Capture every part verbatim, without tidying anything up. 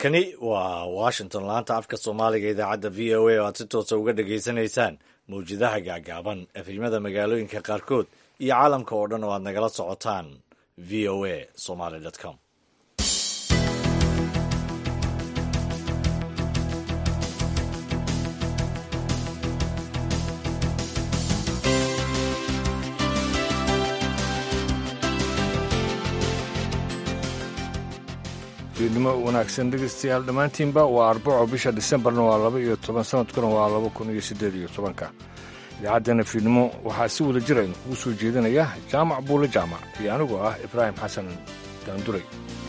halkani waa washington laanta afka soomaaliga idaacadda v o a oo aad si toosa uga dhagaysanaysaan mawjadaha gaagaaban efrimada magaalooyinka qaarkood iyo caalamka oo dhan oo aad nagala socotaan v o a somaly com fiidnimo wanaagsan dhegeystayaal dhammaantiinba waa arbaco bisha disembarna waa laba iyo toban sanadkuna waa laba kun iyo siddeed iyo tobanka idaacaddeenna fiidnimo waxaa si wada jira kugu soo jeedinaya jaamac buule jaamac iyo anigoo ah ibraahim xasan daanduray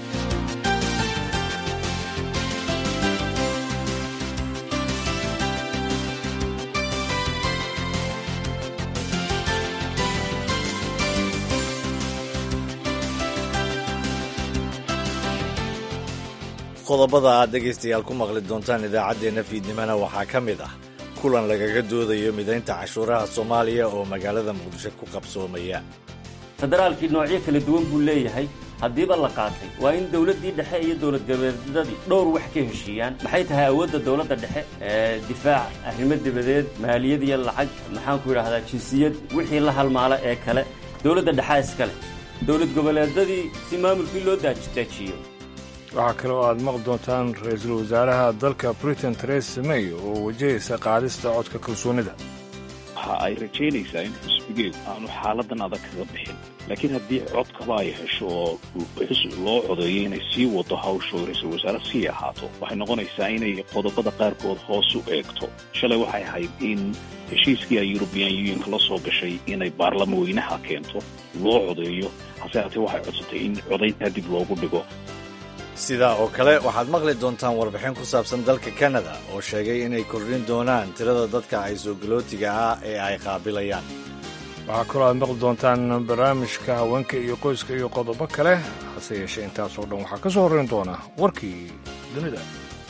qodobada aad dhegaystayaal ku maqli doontaan idaacaddeenna fiidnimona waxaa ka mid ah kulan lagaga doodayo midaynta cashuuraha soomaaliya oo magaalada muqdisho ku qabsoomaya federaalkii noocyo kala duwan buu leeyahay haddiiba la qaatay waa in dowladdii dhexe iyo dowlad goboleedyadii dhowr wax ka heshiiyaan maxay tahay awoodda dowladda dhexe ee difaac arrimo dibadeed maaliyad iyo lacag maxaanku yidhaahdaa jinsiyad wixii la halmaala ee kale dowladda dhexe iska leh dowlad goboleedyadii si maamulkii loo daajiyo waxaa kale oo aad maqli doontaan ra-iisul wasaaraha dalka britain theresa may oo wajahaysa qaadista codka kalsoonida waxa ay rajaynaysaa in xisbigeedu aanu xaaladan adag kaga bixin laakiin haddii codkaba ay hesho oo loo codeeyo inay sii wado hawsho ra-iisul wasaare sii ahaato waxay noqonaysaa inay qodobada qaarkood hoos u eegto shalay waxay ahayd in heshiiskii ay yurubiyan unionka la soo gashay inay baarlama weynaha keento loo codeeyo hase haatee waxay codsatay in codayntaa dib loogu dhigo sidaa oo kale waxaad maqli doontaan warbixin ku saabsan dalka kanada oo sheegay inay kordhin doonaan tirada dadka ay soo galootiga ah ee ay qaabilayaan waxaa kaloo aad maqli doontaan barnaamijka haweenka iyo qoyska iyo qodobo kale hase yeeshee intaasoo dhan waxaa ka soo horrayn doona warkii dunida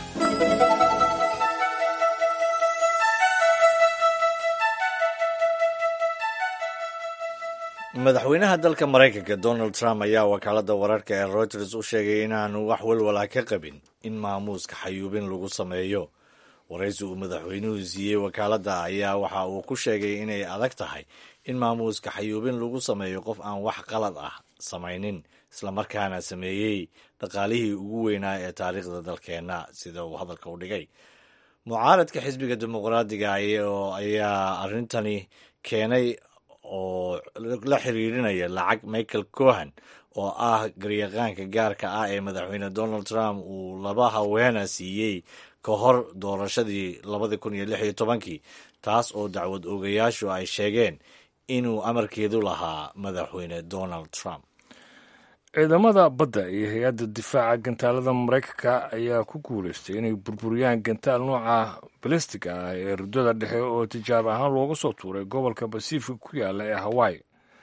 madaxweynaha dalka maraykanka donald trump ayaa wakaaladda wararka ee reuters u sheegay inaanu wax walwala ka qabin in maamuuska xayuubin lagu sameeyo waraysi uu madaxweynuhu siiyey wakaaladda ayaa waxa uu ku sheegay inay adag tahay in maamuuska xayuubin lagu sameeyo qof aan wax qalad ah samaynin islamarkaana sameeyey dhaqaalihii ugu weynaa ee taariikhda dalkeenna sida uu hadalka u dhigay mucaaradka xisbiga dimuqraadiga ayaa arrintani keenay oo la xiriirinaya lacag michael cohen oo ah garyaqaanka gaarka ah ee madaxweyne donald trump uu laba haweena siiyey ka hor doorashadii labadii kun iyo lix iyo tobankii taas oo dacwad oogayaashu ay sheegeen inuu amarkeedu lahaa madaxweyne donald trump ciidamada badda iyo hay-adda difaaca gantaalada maraykanka ayaa ku guulaystay inay burburiyaan gantaal nooca balastiga ah ee ridada dhexe oo tijaab ahaan looga soo tuuray gobolka basific ku yaala ee hawaii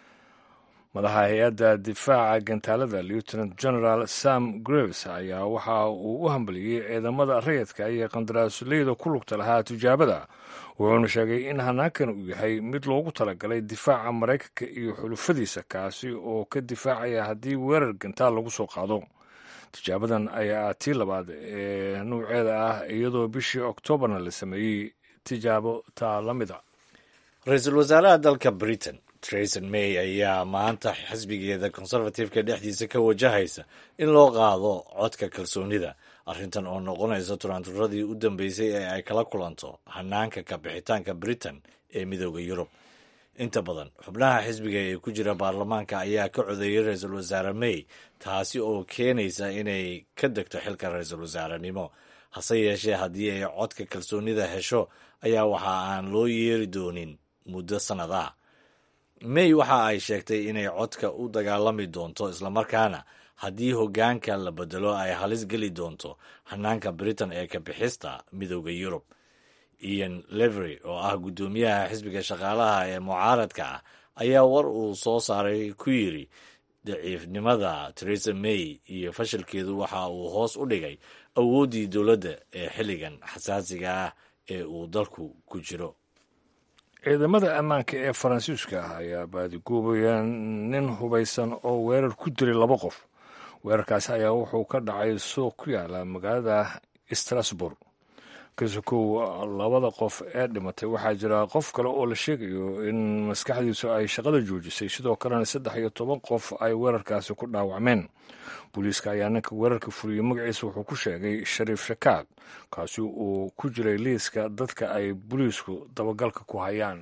madaxa hay-adda difaaca gantaalada lieutenant general sam graves ayaa waxa uu u hambaliyey ciidamada rayidka iyo qandaraasleyda ku lugta lahaa tijaabada wuxuuna sheegay in hanaankan uu yahay mid loogu talagalay difaaca maraykanka iyo xulufadiisa kaasi oo ka difaacaya haddii weerar gantaal lagu soo qaado tijaabadan ayaa ah tii labaad ee nuuceeda ah iyadoo bishii oktoobarna la sameeyey tijaabo taa la mid a ra-iisul wasaaraha dalka britain theresa may ayaa maanta xisbigeeda conservative-ka dhexdiisa ka wajahaysa in loo qaado codka kalsoonida arrintan oo noqonaysa turaanturadii u dambeysay ee ay kala kulanto hanaanka ka bixitaanka britain ee midooda yurub inta badan xubnaha xisbiga ee ku jira baarlamaanka ayaa ka codeeyay ra-iisul wasaare may taasi oo keenaysa inay ka degto xilka ra-iisul wasaarenimo hase yeeshee haddii ay codka kalsoonida hesho ayaa waxa aan loo yeeri doonin muddo sannad ah may waxa ay sheegtay inay codka u dagaalami doonto islamarkaana haddii hoggaanka la bedelo ay halis geli doonto hanaanka britain ee ka bixista midooda yurub ian levery oo ah guddoomiyaha xisbiga shaqaalaha ee mucaaradka ah ayaa war uu soo saaray ku yidri daciifnimada theresa may iyo fashilkeedu waxa uu hoos u dhigay awooddii dowladda ee xilligan xasaasiga ah ee uu dalku ku jiro ciidamada ammaanka ee faransiiska ah ayaa baadiguubaya nin hubaysan oo weerar ku dilay laba qof weerarkaasi ayaa wuxuu ka dhacay suuq ku yaala magaalada strasburg. kasokow labada qof ee dhimatay waxaa jira qof kale oo la sheegayo in maskaxdiisu ay shaqada joojisay, sidoo kalena saddex iyo toban qof ay weerarkaasi ku dhaawacmeen. booliiska ayaa ninka weerarka fuliyey magaciisa wuxuu ku sheegay shariif shakaad, kaasi uu ku jiray liiska dadka ay booliisku dabagalka ku hayaan.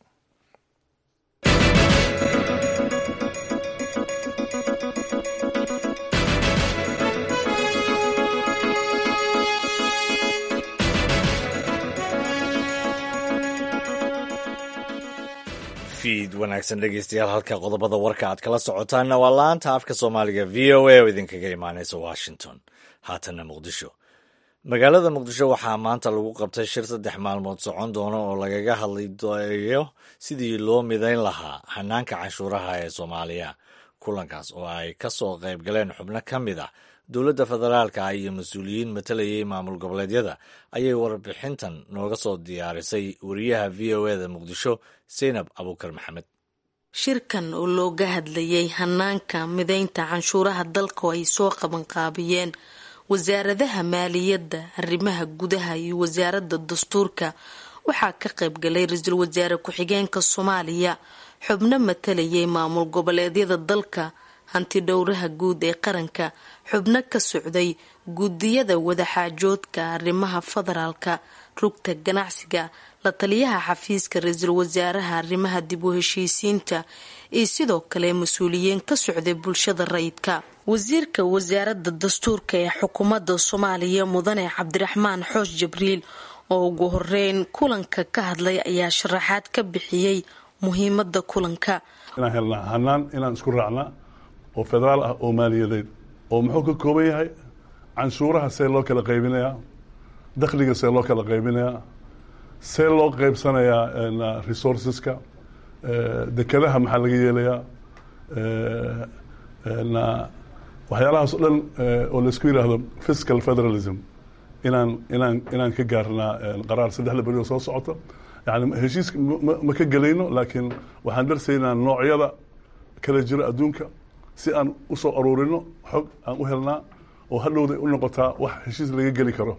fiid wanaagsan dhegeystayaal, halka qodobada warka aad kala socotaanna waa laanta afka soomaaliga v o a oo idinkaga imaanaysa washington. haatanna muqdisho. magaalada muqdisho waxaa maanta lagu qabtay shir saddex maalmood socon doona oo lagaga hadlayo sidii loo midayn lahaa hanaanka canshuuraha ee soomaaliya. kulankaas oo ay ka soo qayb galeen xubno ka mid ah dowladda federaalka iyo mas-uuliyiin matalayay maamul goboleedyada ayay warbixintan nooga soo diyaarisay wariyaha v o eda muqdisho seynab abuukar maxamed. shirkan oo looga hadlayay hanaanka midaynta canshuuraha dalka oo ay soo qabanqaabiyeen wasaaradaha maaliyadda, arrimaha gudaha iyo wasaaradda dastuurka waxaa ka qayb galay ra-iisul wasaare ku-xigeenka soomaaliya, xubno matalayay maamul goboleedyada dalka, hanti dhowraha guud ee qaranka, xubno ka socday guddiyada wadaxaajoodka arrimaha federaalka, rugta ganacsiga, la taliyaha xafiiska ra-iisul wasaaraha arrimaha dib u heshiisiinta iyo sidoo kale mas-uuliyiin ka socday bulshada rayidka. wasiirka wasaaradda dastuurka ee xukuumadda soomaaliya mudane cabdiraxmaan xoosh jibriil oo ugu horeyn kulanka ka hadlay ayaa sharaxaad ka bixiyey muhiimada kulanka. inaan helnaa hanaan inaan isku raacnaa oo federaal ah oo maaliyadeed oo muxuu ka kooban yahay canshuuraha see loo kala qaybinayaa, dakhliga see loo kala qaybinayaa, see loo qaybsanayaa resourceska, dekadaha maxaa laga yeelayaa, waxyaalahaas o dhan oo laisku yidhaahdo fiscal federalism inaan inaan inaan ka gaarnaa qaraar saddexda beri oo soo socota. yani heshiiska ma ka gelayno, laakiin waxaan darsaynaa noocyada kala jira adduunka si aan usoo aruurino xog aan u helnaa oo hadhowda u noqotaa wax heshiis laga geli karo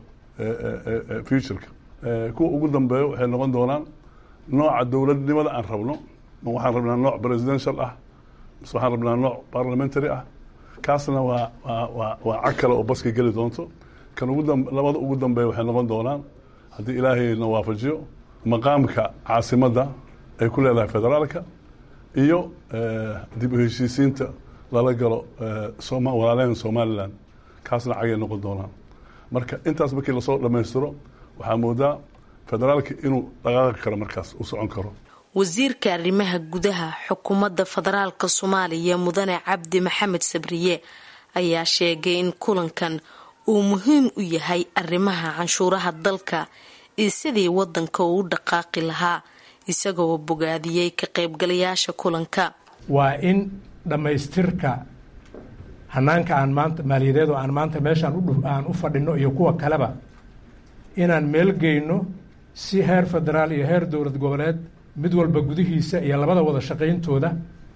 futureka. kuwa ugu dambeeya waxay noqon doonaan nooca dowladnimada aan rabno. ma waxaan rabnaa nooc presidential ah, mise waxaan rabnaa nooc parliamentary ah. kaasna waa waa waa cag kale oo baska geli doonto. kan ugu dam labada ugu dambeeya waxay noqon doonaan haddii ilaahayna waafajiyo maqaamka caasimadda ay ku leedahay federaalka iyo dib u heshiisiinta lala galo soma walaalehen somalilan. kaasna cagay noqon doonaan. marka intaas markii lasoo dhammaystiro waxaa moodaa federaalka inuu dhaqaaqi karo, markaas uu socon karo. wasiirka arrimaha gudaha xukuumadda federaalka soomaaliya mudane cabdi maxamed sabriye ayaa sheegay in kulankan uu muhiim u yahay arrimaha canshuuraha dalka iyo sidii wadanka uu u dhaqaaqi lahaa, isagoo bogaadiyey ka qaybgalayaasha kulanka. waa in dhammaystirka hanaanka aan maanta maaliyadeed oo aan maanta meeshaan aan u fadhino iyo kuwa kaleba inaan meel geyno si heer federaal iyo heer dowlad goboleed mid walba gudihiisa iyo labada wada shaqayntooda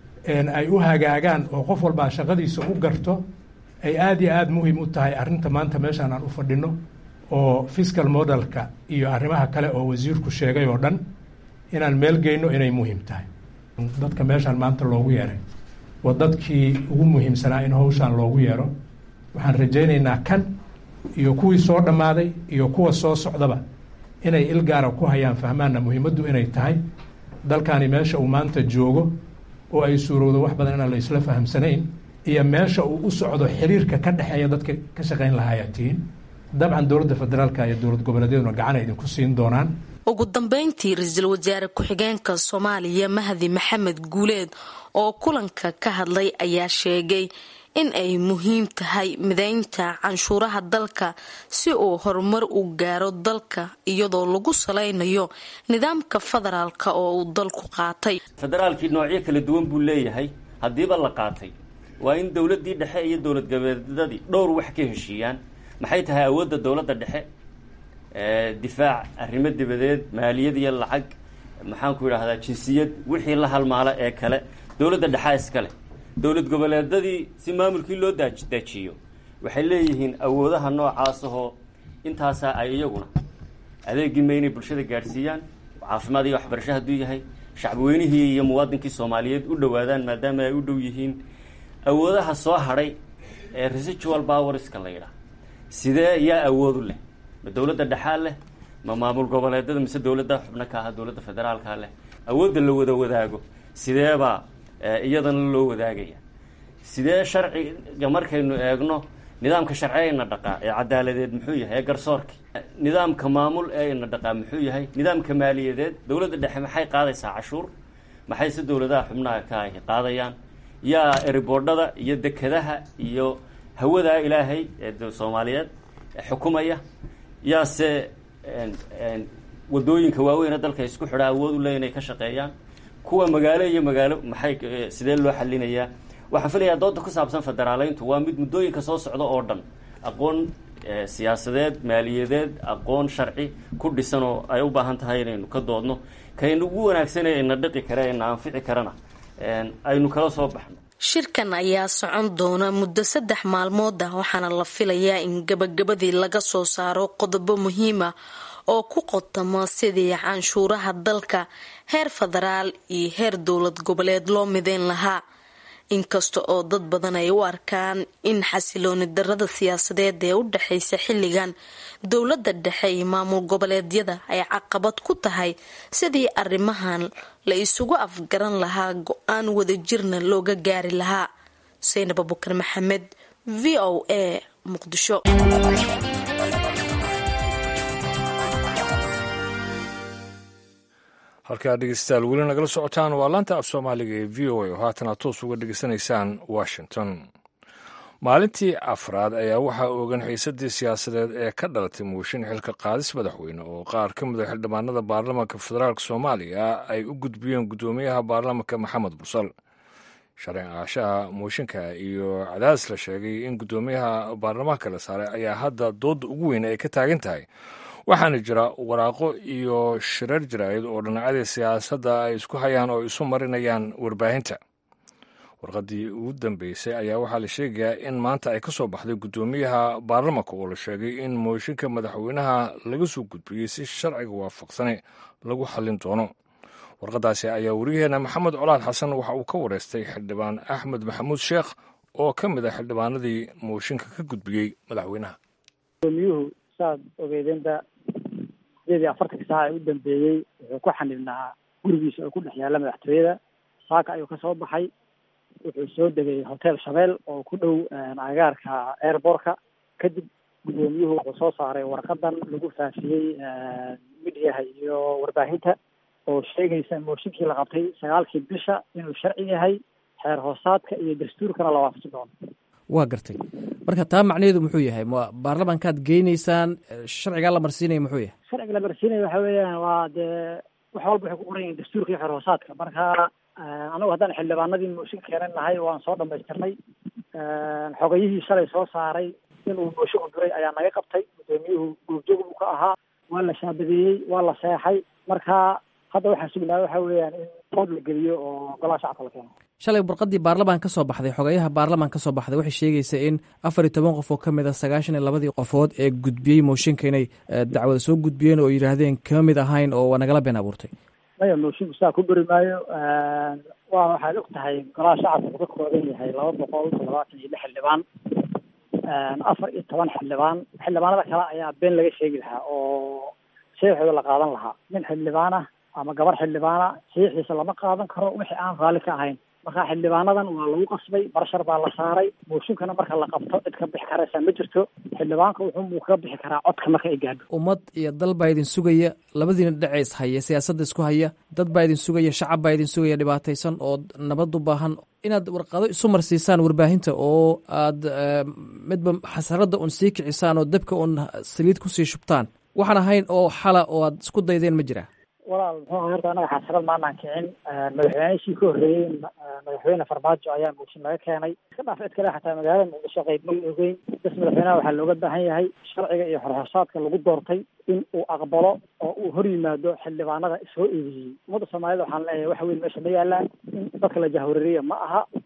ay u hagaagaan oo qof walbaa shaqadiisa u garto. ay aada iyo aada muhiim u tahay arrinta maanta meeshaan aan u fadhino oo fiscal modelka iyo arrimaha kale oo wasiirku sheegay oo dhan inaan meel geyno inay muhiim tahay. dadka meeshaan maanta loogu yeeray waa dadkii ugu muhiimsanaa in hawshaan loogu yeero. waxaan rajaynaynaa kan iyo kuwii soo dhammaaday iyo kuwa soo socdaba inay ilgaara ku hayaan, fahmaanna muhiimaddu inay tahay dalkani meesha uu maanta joogo oo ay suurowdo wax badan inaan la isla fahamsanayn iyo meesha uu u socdo xiriirka ka dhexeeya dadka ka shaqayn lahaayatiin. dabcan dowladda federaalka iyo dowlad goboleedyaduna gacan ay idinku siin doonaan. ugu dambeyntii ra-iisul wasaare ku-xigeenka soomaaliya mahdi maxamed guuleed oo kulanka ka hadlay ayaa sheegay in ay muhiim tahay midaynta canshuuraha dalka si uu horumar u gaaro dalka iyadoo lagu salaynayo nidaamka federaalka oo uu dalku qaatay. federaalkii noocyo kala duwan buu leeyahay. haddiiba la qaatay waa in dowladdii dhexe iyo dowlad goboleedyadii dhowr wax ka heshiiyaan. maxay tahay awoodda dowladda dhexe? difaac, arrimo dibadeed, maaliyad iyo lacag, maxaan ku idhaahdaa jinsiyad, wixii la halmaala ee kale dowladda dhexe iska leh. dowlad goboleedadii si maamulkii loo daajiyo waxay leeyihiin awoodaha noocaas ahoo intaasaa ay iyaguna adeegii ma inay bulshada gaadhsiiyaan caafimaad iyo waxbarasho hadduu yahay shacbiweynihii iyo muwaadinkii soomaaliyeed u dhowaadaan maadaama ay u dhow yihiin awoodaha soo hadhay ee residual powerska la yidhaah sidee yaa awoodu leh ma dowladda dhexaa leh ma maamul goboleedada mise dowladda xubno ka aha dowladda federaalka leh awoodda la wada wadaago sideebaa iyadana loo wadaagaya sidee sharciga markaynu eegno nidaamka sharciga ina dhaqaa ee cadaaladeed muxuu yahay ee garsoorki nidaamka maamul ee ina dhaqaa muxuu yahay nidaamka maaliyadeed dowladda dhexe maxay qaadaysaa cashuur maxay si dowladaha xubnaha ka ahi qaadayaan yaa eriboodhada iyo dekadaha iyo hawadaa ilaahay ee soomaaliyeed xukumaya yaase wadooyinka waaweyn dalka isku xidha awood u leh inay ka shaqeeyaan kuwa magaalo iyo magaalo maxay sidee loo xalinayaa waxaan filayaa dooda ku saabsan federaaleyntu waa mid muddooyinka soo socda oo dhan aqoon siyaasadeed maaliyadeed aqoon sharci ku dhisan oo ay u baahan tahay inaynu ka doodno kaynu ugu wanaagsanay ina dhiqi kare ina anfici karana aynu kala soo baxno shirkan ayaa socon doona muddo saddex maalmood ah waxaana la filayaa in gabagabadii laga soo saaro qodobo muhiima oo ku qotama sidii canshuuraha dalka heer federaal iyo heer dowlad goboleed loo mideyn lahaa inkasta oo dad badan ay u arkaan in xasilooni darada siyaasadeed ee u dhaxaysa xilligan dowladda dhexe iyo maamul goboleedyada ay caqabad ku tahay sidii arrimahan la isugu afgaran lahaa go-aan wadajirna looga gaari lahaa. Saynab Abubakar Maxamed, V O A, Muqdisho. halkaa dhegeystayaal weli nagala socotaan waa laanta af soomaaliga ee v o a oo haatana toos uga dhegeysanaysaan washington. maalintii afraad ayaa waxaa oogan xiisadii siyaasadeed ee ka dhalatay mooshin xilka qaadis madaxweyne oo qaar ka mid a xildhibaanada baarlamaanka federaalk soomaaliya ay u gudbiyeen guddoomiyaha baarlamaanka maxamed bursal. sharci aashaha mooshinka iyo cadaadis la sheegay in guddoomiyaha baarlamaanka la saaray ayaa hadda dooda ugu weyn ay ka taagan tahay, waxaana jira waraaqo iyo shirar jaraa'id oo dhinacyadii siyaasadda ay isku hayaan oo isu marinayaan warbaahinta. warqaddii ugu dambeysay ayaa waxaa la sheegayaa in maanta ay ka soo baxday guddoomiyaha baarlamaanka oo la sheegay in mooshinka madaxweynaha laga soo gudbiyey si sharciga waafaqsane lagu xallin doono. warqaddaasi ayaa wariyaheena maxamed colaad xasan waxa uu ka wareystay xildhibaan axmed maxamuud sheekh oo ka mid ah xildhibaanadii mooshinka ka gudbiyey madaxweynaha. saad ogeydeenba sideed iyo afartanka saaca ee u dambeeyey wuxuu ku xanibnaa gurigiisa oo ku dhex yaalla madaxtooyada. saaka ayuu ka soo baxay, wuxuu soo degay hotel Shabeel oo ku dhow agaarka airportka. kadib guddoomiyuhu wuxuu soo saaray warqadan lagu faafiyey midiyaha iyo warbaahinta oo sheegaysa mooshinkii la qabtay sagaalkii bisha inuu sharci yahay, xeer hoosaadka iyo dastuurkana la waafaqi doono. waa gartay. marka taa macnaheedu muxuu yahay? ma baarlamaankaad geynaysaan? sharcigaa la marsiinaya muxuu yahay? sharciga la marsiinaya waxa weeyaan waa dee wax walba waxay ku qoran yihiin dastuurka iyo xeer hoosaadka. marka anagu haddaan xildhibaanadii mooshin keenan nahay waan soo dhamaystirnay. xogayihii shalay soo saaray inuu mooshin u diray ayaa naga qabtay. guddoomiyuhu goobjoog buu ka ahaa, waa la shaabadeeyey, waa la seexay. marka hadda waxaa sugnaa waxa weeyaan in dood la geliyo oo golaha shacabka la keeno. shalay warqadii baarlamaan ka soo baxday, xogayaha baarlamaan ka soo baxday waxay sheegaysaa in afar iyo toban qof oo ka mid a sagaashan iyo labadii qofood ee gudbiyey mooshinka inay dacwada soo gudbiyeen oo yidhaahdeen kama mid ahayn oo waa nagala been abuurtay. maya, moshinku saa ku beri maayo. waa waxaad og tahay golaha shacabka wuxuu ka kooban yahay laba boqol toddobaatan iyo lix xildhibaan, afar iyo toban xildhibaan. xildhibaanada kale ayaa been laga sheegi lahaa oo saxiixooda la qaadan lahaa. nin xildhibaan ah ama gabar xildhibaana saxiixiisa lama qaadan karo wixii aan raalli ka ahayn. marka xildhibaanadan waa lagu qasbay, barashar baa la saaray. mooshinkana marka la qabto cid ka bixi karaysa ma jirto. xildhibaanka wuxuu kaga bixi karaa codka marka ay gaadho. ummad iyo dal baa idin sugaya, labadiina dhinaceys haya, siyaasadda isku haya, dad baa idin sugaya, shacab baa idin sugaya dhibaataysan oo nabad u baahan. inaad warqado isu marsiisaan warbaahinta oo aad midba xasarada un sii kicisaan oo dabka un saliid kusii shubtaan, waxaan ahayn oo xala oo aad isku daydeen ma jiraa? walaal muxuu horta anaga xasarad maanaan kicin. madaxweynihii ka horreeyey madaxweyne farmaajo ayaa mooshin laga keenay. iska dhaaf cid kale xataa magaalada muqdisho qayb ma ogeyn. bas madaxweynaha waxaa looga baahan yahay sharciga iyo xorxosaadka lagu doortay in uu aqbalo oo uu hor yimaado xildhibaanada soo eedeeyey. ummadda soomaalida waxaan leeyahay wax weyn meesha ma yaalaan. in dadka la jahwareeriya ma aha.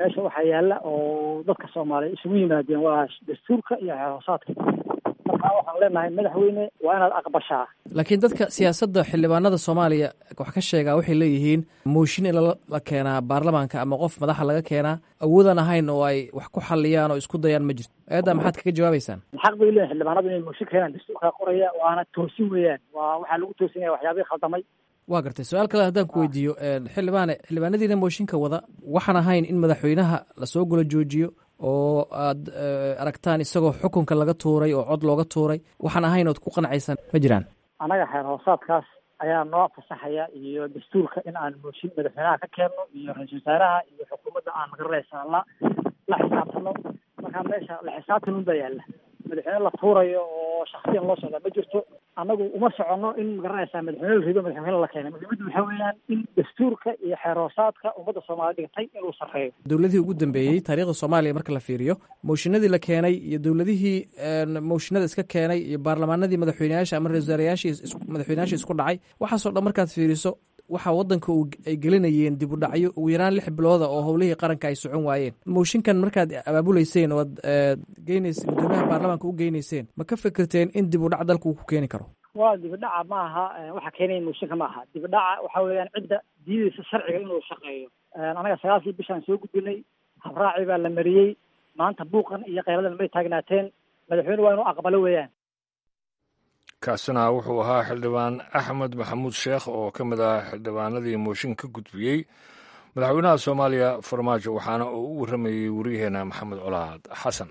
meesha waxaa yaala oo dadka soomaaliya isugu yimaadeen waa dastuurka iyo xeerhoosaadka. markaa waxaan leenahay madaxweyne waa inaad aqbashaa. laakiin dadka siyaasadda xildhibaanada soomaaliya wax ka sheegaa waxay leeyihiin mooshin in la keenaa baarlamaanka ama qof madaxa laga keenaa awoodan ahayn oo ay wax ku xaliyaan oo isku dayaan ma jirto. eedda maxaad kaga jawaabaysaan? xaq bay leeyihin xildhibaanadu inay mooshin keenaan, dastuurkaa qoraya, waana toosin weeyaan. waa waxaa lagu toosinaya waxyaabihii khaldamay. waa gartay. su-aal kale haddaan ku weydiiyo xildhibaane, xildhibaanadiina mooshinka wada waxaan ahayn in madaxweynaha lasoo gula joojiyo oo aad aragtaan isagoo xukunka laga tuuray oo cod looga tuuray, waxaan ahayn ood ku qancaysaan ma jiraan? annaga xeer hoosaadkaas ayaa noo fasaxaya iyo dastuurka in aan mooshin madaxweynaha ka keenno iyo ra-iisul wasaaraha iyo xukuumadda aan magaranaysaa la la xisaabtano. markaa meesha la xisaabtan un baa yaalla. madaxweyne la tuurayo oo shaksiyan loo socdaa ma jirto. annagu uma soconno in magaranaysaa madaxweyne la rido madaxweyne la keenay. muhiimaddu waxaa weeyaan in dastuurka iyo xeer hoosaadka ummadda soomaaliya dhigtay inuu sarreeyo. dowladihii ugu dambeeyey taariikhda soomaaliya marka la fiiriyo, mooshinadii la keenay iyo dowladihii mooshinada iska keenay iyo baarlamaanadii madaxweyneyaasha ama ra-isul wasaarayaashii madaxweyneyaashii isku dhacay, waxaasoo dhan markaad fiiriso waxa waddanka ay gelinayeen dib u dhacyo ugu yaraan lix bilooda oo howlihii qaranka ay socon waayeen. mooshinkan markaad abaabuleyseen oo ad geyneyseen guddoomiyaha baarlamaanka u geyneyseen, ma ka fikirteen in dib u dhac dalka uu ku keeni karo? waa dib u dhaca ma aha waxa keenaya mooshinka ma aha. dib u dhaca waxa weeyaan cidda diidaysa sharciga inuu shaqeeyo. anaga sagaalkii bishaan soo gudbinay, habraaci baa la mariyey. maanta buuqan iyo kheyradan may taagnaateen. madaxweyne waa inuu aqbalo weeyaan. kaasina wuxuu ahaa xildhibaan axmed maxamuud sheekh oo ka mid ah xildhibaanadii mooshin ka gudbiyey madaxweynaha soomaaliya farmaajo, waxaana uu u warramayey waryaheena maxamed colaad xasan.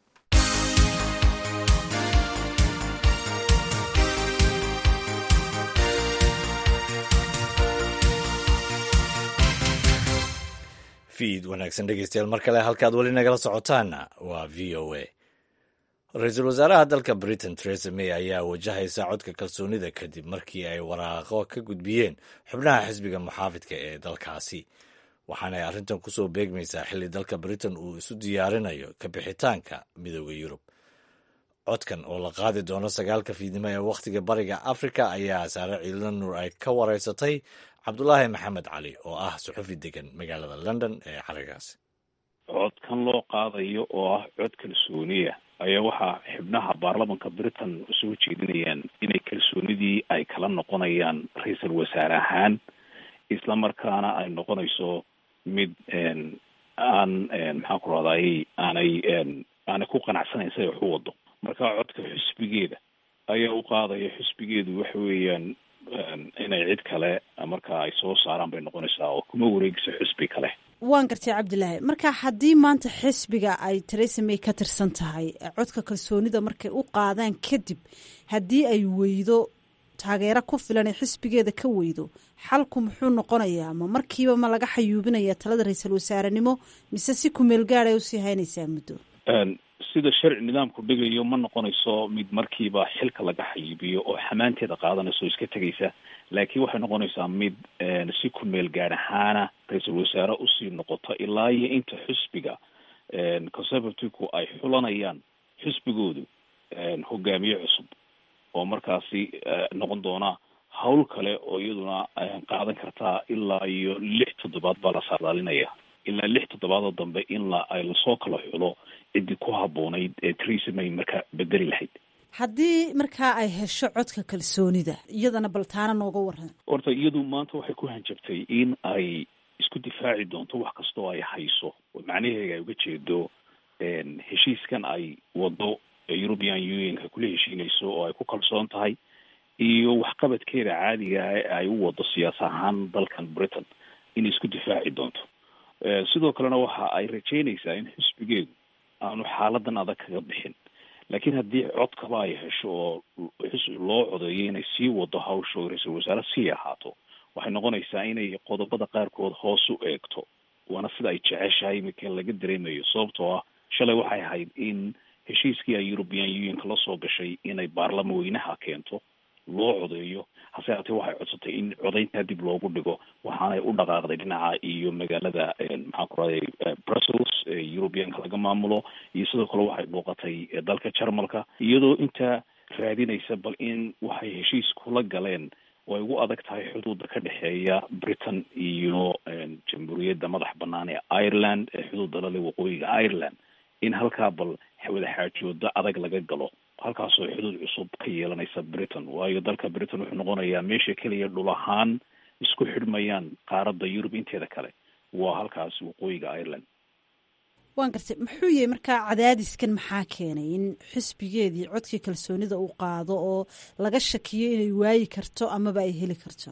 fiid wanaagsan dhegeystayaal, mar kale halkaad weli nagala socotaanna waa v o a. ra-iisul wasaaraha dalka britain theresa may ayaa wajahaysa codka kalsoonida kadib markii ay waraaqo ka gudbiyeen xubnaha xisbiga muxaafidka ee dalkaasi, waxaanay arrintan kusoo beegmaysaa xilli dalka britain uu isu diyaarinayo ka bixitaanka midooda yurub. codkan oo la qaadi doono sagaalka fiidnimo ee wakhtiga bariga afrika ayaa saare ciidan nuur ay ka wareysatay cabdulaahi maxamed cali oo ah suxufi degan magaalada london ee xarigaasi. codkan loo qaadayo oo ah cod kalsooniya ayaa waxaa xubnaha baarlamanka britain soo jeedinayaan inay kalsoonidii ay kala noqonayaan ra-iisul wasaare ahaan, isla markaana ay noqonayso mid aan maxaan ku rahday aanay aanay ku qanacsanayn siday wax u wado. marka codka xisbigeeda ayaa u qaadaya. xisbigeedu waxa weeyaan inay cid kale marka ay soo saaraan bay noqonaysaa oo kuma wareegayso xisbi kale. waan gartay cabdilaahi. marka haddii maanta xisbiga ay theresa may ka tirsan tahay codka kalsoonida markay u qaadaan kadib, haddii ay weydo taageero ku filan ee xisbigeeda ka weydo, xalku muxuu noqonayaa? ma markiiba ma laga xayuubinaya talada ra-iisul wasaarenimo, mise si kumeel gaad ay usii haynaysaa muddo? sida sharci nidaamku dhigayo ma noqonayso mid markiiba xilka laga xayuubiyo oo xamaanteeda qaadanaysa oo iska tegaysa, laakiin waxay noqonaysaa mid si ku meel gaar ahaana ra-iisul wasaare usii noqoto ilaa iyo inta xisbiga conservative-ku ay xulanayaan xisbigoodu hogaamiye cusub oo markaasi noqon doona hawl kale oo iyaduna qaadan kartaa ilaa iyo lix toddobaad baa la saadaalinaya. ilaa lix toddobaadoo dambe in la ay lasoo kala xulo ciddii ku habboonayd ee theresa may markaa bedeli lahayd. haddii markaa ay hesho codka kalsoonida, iyadana baltaana nooga waran. horta iyadu maanta waxay ku hanjabtay in ay isku difaaci doonto wax kastoo ay hayso, macnaheega ay uga jeedo heshiiskan ay wado European Unionka kula heshiinayso oo ay ku kalsoon tahay, iyo waxqabadkeeda caadiga ay u wado siyaas ahaan dalkan britain inay isku difaaci doonto. sidoo kalena waxa ay rajeynaysaa in xisbigeedu aanu xaaladan adag kaga bixin, laakiin haddii codkaba ay hesho oo loo codeeyo inay sii wado hawsha oo ra-iisul wasaare sii ahaato, waxay noqonaysaa inay qodobada qaarkood hoos u eegto, waana sida ay jeceshahay iminka laga dareemayo. sababtoo ah shalay waxay ahayd in heshiiskii ay European Unionka la soo gashay inay baarlama weynaha keento loo codeeyo, hase haatee waxay codsatay in codayntaa dib loogu dhigo, waxaanay u dhaqaaqday dhinaca iyo magaalada maxaan ku raday Brussels ee Europeanka laga maamulo, iyo sidoo kale waxay booqatay dalka Jarmalka iyadoo intaa raadinaysa bal in waxay heshiis kula galeen way ugu adag tahay xuduudda ka dhexeeya britain iyo jamhuuriyadda madax banaan ee ireland ee xuduudda lale waqooyiga ireland in halkaa bal wada xaajooda adag laga galo halkaasoo xuduud cusub ka yeelanaysa britain waayo dalka britain wuxuu noqonayaa meesha keliya dhul ahaan isku xidhmayaan qaaradda yurub inteeda kale waa halkaas waqooyiga ireland. waan gartay muxuu yahay markaa cadaadiskan maxaa keenay in xisbigeedii codkii kalsoonida uu qaado oo laga shakiyo inay waayi karto amaba ay heli karto?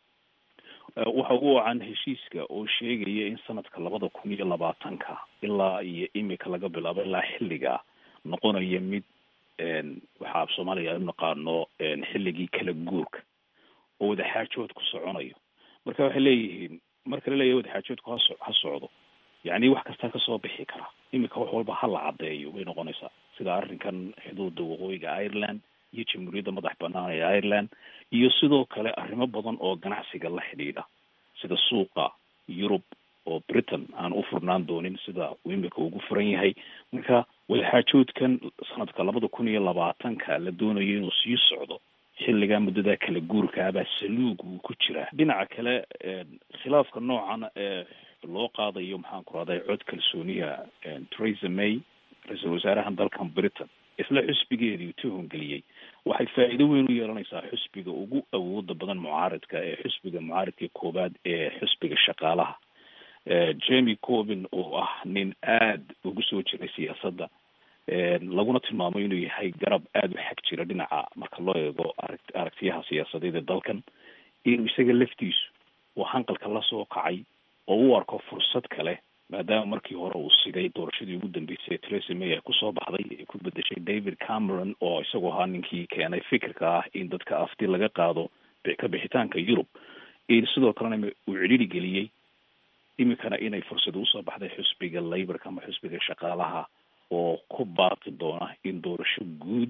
waxa ugu wacan heshiiska oo sheegaya in sanadka labada kun iyo labaatanka ilaa iyo imika laga bilaabo ilaa xilliga noqonaya mid waxaa af soomaaliya u naqaano xilligii kala guurka oo wadaxaajood ku soconayo. marka waxay leeyihiin marka la leeyahay wadaxaajoodku ha ha socdo yacni wax kastaa kasoo bixi kara imika wax walba ha la caddeeyo way noqonaysaa sida arrinkan xuduudda waqooyiga ireland iyo jamhuuriyadda madax banaan ee ireland iyo sidoo kale arrimo badan oo ganacsiga la xidhiidha sida suuqa yurub oo britain aan u furnaan doonin sida uu imika ugu furan yahay. marka wadaxaajoodkan sanadka labada kun iyo labaatanka la doonayo inuu sii socdo xilligaa muddada kala guurkaabaa saluug uu ku jiraa. dhinaca kale khilaafka noocan ee loo qaadayo maxaan ku rahday cod kalsooniya Theresa May ra-iisul wasaarahan dalkan britain isla xusbigeedii tuhungeliyey waxay faa'iido weyn u yeelanaysaa xusbiga ugu awooda badan mucaaridka ee xusbiga mucaaridka koobaad ee xusbiga shaqaalaha Jeremy Corbyn oo ah nin aada ugu soo jiray siyaasadda laguna tilmaamo inuu yahay garab aada u xag jira dhinaca marka loo eego aragtiyaha siyaasadeed ee dalkan inuu isaga laftiisu uu hanqalka la soo kacay oo u arko fursad kale maadaama markii hore uu sigay doorashadii ugu dambeysay Theresa May ay kusoo baxday ay ku bedeshay David Cameron oo isagoo ahaa ninkii keenay fikirka ah in dadka afti laga qaado ka bixitaanka Yurub in sidoo kalena uu cidhiidhi geliyey imikana inay fursad usoo baxday xusbiga Labourka ama xusbiga shaqaalaha oo ku baaqi doona in doorasho guud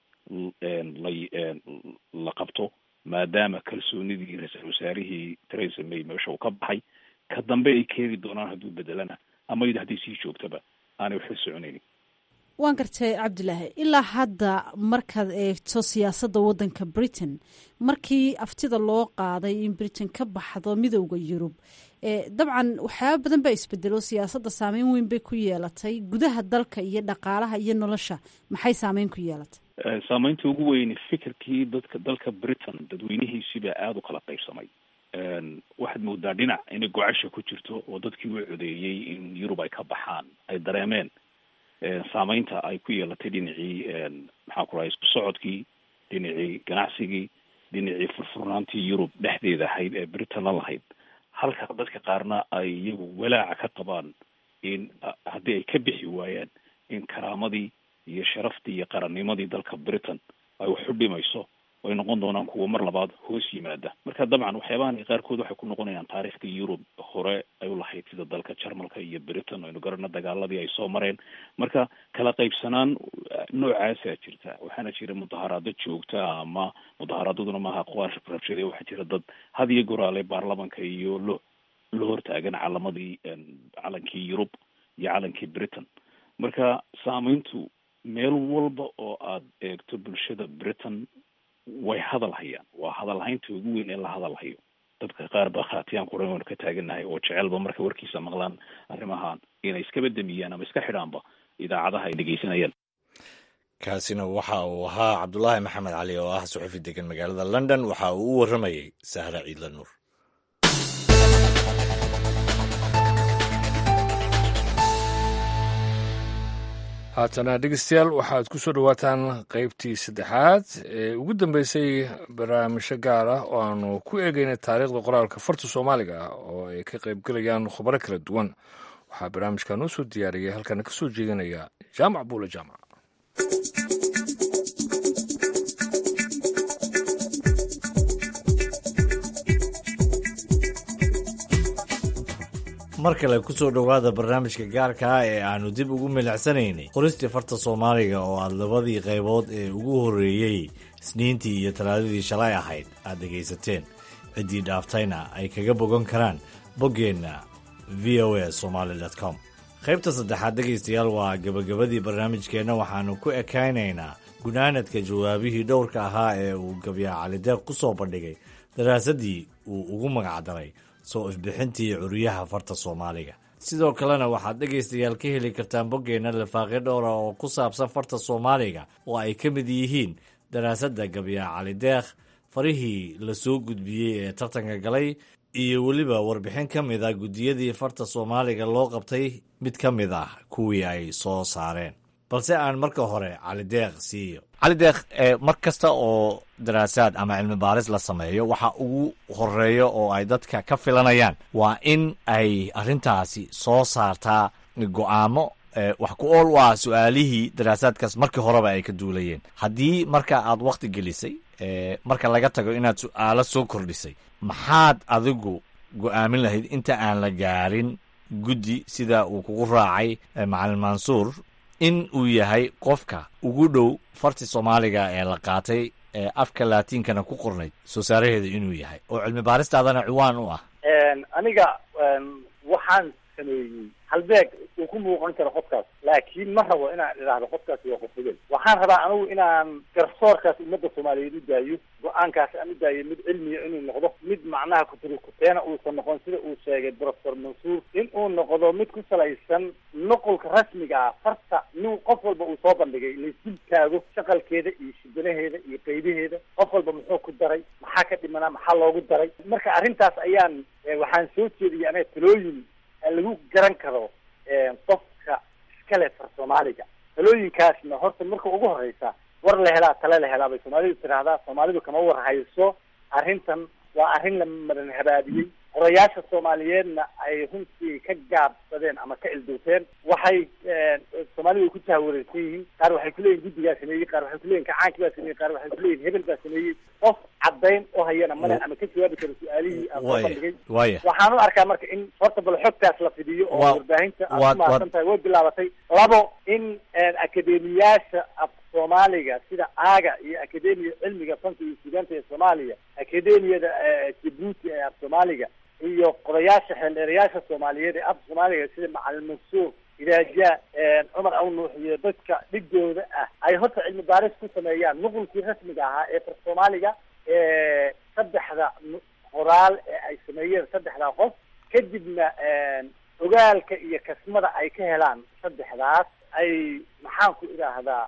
la la qabto maadaama kalsoonidii ra-iisul wasaarihii Theresa May meesha uu ka baxay ka dambe ay keeni doonaan hadduu bedelana ama iyada hadday sii joogtaba aanay waxba soconaynin. waan gartay cabdilaahi ilaa hadda markaad eegto siyaasadda waddanka britain markii aftida loo qaaday in britain ka baxdo midowda yurub dabcan waxyaaba badan baa isbedelo siyaasadda saameyn weyn bay ku yeelatay gudaha dalka iyo dhaqaalaha iyo nolosha maxay saameyn ku yeelatay? saameynta ugu weyn fikirkii dadka dalka britain dadweynihiisibaa aada u kala qaybsamay. waxaad moodaa dhinac inay gocasha ku jirto oo dadkii u codeeyey in yurub ay ka baxaan ay dareemeen saameynta ay ku yeelatay dhinacii maxaa ku rahay isku socodkii dhinacii ganacsigii dhinacii furfurnaantii yurub dhexdeeda ahayd ee britain la lahayd halka dadka qaarna ay iyagu walaaca ka qabaan in haddii ay ka bixi waayaan in karaamadii iyo sharaftii iyo qarannimadii dalka britain ay wax u dhimayso way noqon doonaan kuwa mar labaad hoos yimaada. marka dabcan waxyaabahan qaarkood waxay ku noqonayaan taariikhda yurub hore ay u lahayd sida dalka jarmalka iyo britain aynu garana dagaaladii ay soo mareen. marka kala qaybsanaan noocaasaa jirta waxaana jira mudaharaado joogta ama mudaharaadaduna maaha qaar rabshade waxaa jira dad had iyo goraale baarlamanka iyo lo la hortaagan calamadii calankii yurub iyo calankii britain. marka saameyntu meel walba oo aad eegto bulshada britain way hadal hayaan waa hadal haynta ugu weyn ee la hadal hayo. dadka qaar baa khaatiyaan quran waynu ka taagannahay oo jecelba markay warkiisa maqlaan arrimahan inay iskaba damiyaan ama iska xidhaanba idaacadaha ay dhegeysanayaan. kaasina waxa uu ahaa cabdulaahi maxamed cali oo ah suxufi degan magaalada london waxa uu u warramayey sahra ciidla nuur. haatana dhegeystayaal waxaad ku soo dhowaataan qaybtii saddexaad ee ugu dambeysay barnaamijyo gaar ah oo aanu ku eegeynay taariikhda qoraalka farta soomaaliga ah oo ay ka qaybgelayaan khubaro kala duwan. waxaa barnaamijka noo soo diyaariyay halkana ka soo jeedinaya jaamac buule jaamac. mar kale ku soo dhowaada barnaamijka gaarka ah ee aanu dib ugu milicsanaynay qoristii farta soomaaliga oo aad labadii qaybood ee ugu horreeyey isniintii iyo talaadadii shalay ahayd aad dhegaysateen ciddii dhaaftayna ay kaga bogan karaan boggeenna v o a somaali dot com. qaybta saddexaad dhegaystayaal waa gebagabadii barnaamijkeenna waxaannu ku ekaynaynaa gunaanadka jawaabihii dhowrka ahaa ee uu gabyaa calideeq ku soo bandhigay daraasaddii uu ugu magacdaray soo ifbixintii curyaha farta soomaaliga. sidoo kalena waxaad dhegaystayaal ka heli kartaan boggeenna lifaaqyo dhowra oo ku saabsan farta soomaaliga oo ay ka mid yihiin daraasadda gabyaa calideeq, farihii la soo gudbiyey ee tartanka galay, iyo weliba warbixin ka mid a guddiyadii farta soomaaliga loo qabtay mid ka mid ah kuwii ay soo saareen. balse aan marka hore calideeq siiyo. calideeq, mar kasta oo daraasaad ama cilmi baaris la sameeyo waxa ugu horeeyo oo ay dadka ka filanayaan waa in ay arrintaasi soo saartaa go'aamo wax ku ool u ah su-aalihii daraasaadkaas markii horeba ay ka duulayeen. haddii marka aad wakti gelisay marka laga tago inaad su-aalo soo kordhisay, maxaad adigu go'aamin lahayd inta aan la gaarin guddi sida uu kugu raacay macalin mansuur in uu yahay qofka ugu dhow farti soomaaliga ee la qaatay ee afka laatiinkana ku qornayd soo saaraheeda inuu yahay oo cilmi baaristaadana ciwaan u ah? aniga waxaan sameeyey halbeeg uu ku muuqan karo qofkaas, laakiin ma rabo inaan idhaahdo qofkaasi waa qof hebel. waxaan rabaa anigu inaan garsoorkaas ummadda soomaaliyeed u daayo, go-aankaas aan u daayo mid cilmiya inuu noqdo, mid macnaha kuturikuteena uusan noqon sida uu sheegay professor mansuur, in uu noqdo mid ku salaysan nuqulka rasmiga ah farta nin qof walba uu soo bandhigay, laysdul taago shaqalkeeda iyo shibanaheeda iyo qaybaheeda, qof walba muxuu ku daray, maxaa ka dhimanaa, maxaa loogu daray. marka arrintaas ayaan waxaan soo jeediyay anaga talooyin lagu garan karo qofka iskale far soomaaliga. talooyinkaasna horta marka ugu horeysa war la helaa tale la helaa bay soomaalidu tiraahdaa. soomaalidu kama war hayso arrintan, waa arrin la maran habaabiyey. qorayaasha soomaaliyeedna ay runtii ka gaabsadeen ama ka ildowteen. waxay soomaalidu ay ku tahawareersan yihiin. qaar waxay kuleeyihin guddigaa sameeyey, qaar waxay kuleeyihin kacaankii baa sameeyey, qaar waxay kuleeyihin hebel baa sameeyey. qof caddayn oo hayana male ama ka jawaabi karo su-aalihii aan soo bandhigay. waxaan u arkaa marka in horta bal xogtaas la fidiyo oo warbaahinta aad ku mahadsan tahay way bilaabatay. labo, in akademiyaasha af soomaaliga sida aaga iyo akademiya cilmiga fanka iyo suugaanta ee soomaaliya, akademiyada jibuuti ee af soomaaliga, iyo qorayaasha xeeldheerayaasha soomaaliyeed ee af soomaaliga sida macalin mansuur, idaaja, cumar aw nuux iyo dadka dhigooda ah ay horta cilmi baaris ku sameeyaan nuqulkii rasmiga ahaa ee far soomaaliga ee saddexda qoraal ee ay sameeyeen saddexdaa qof, kadibna ogaalka iyo kasmada ay ka helaan saddexdaas ay maxaan ku idhaahdaa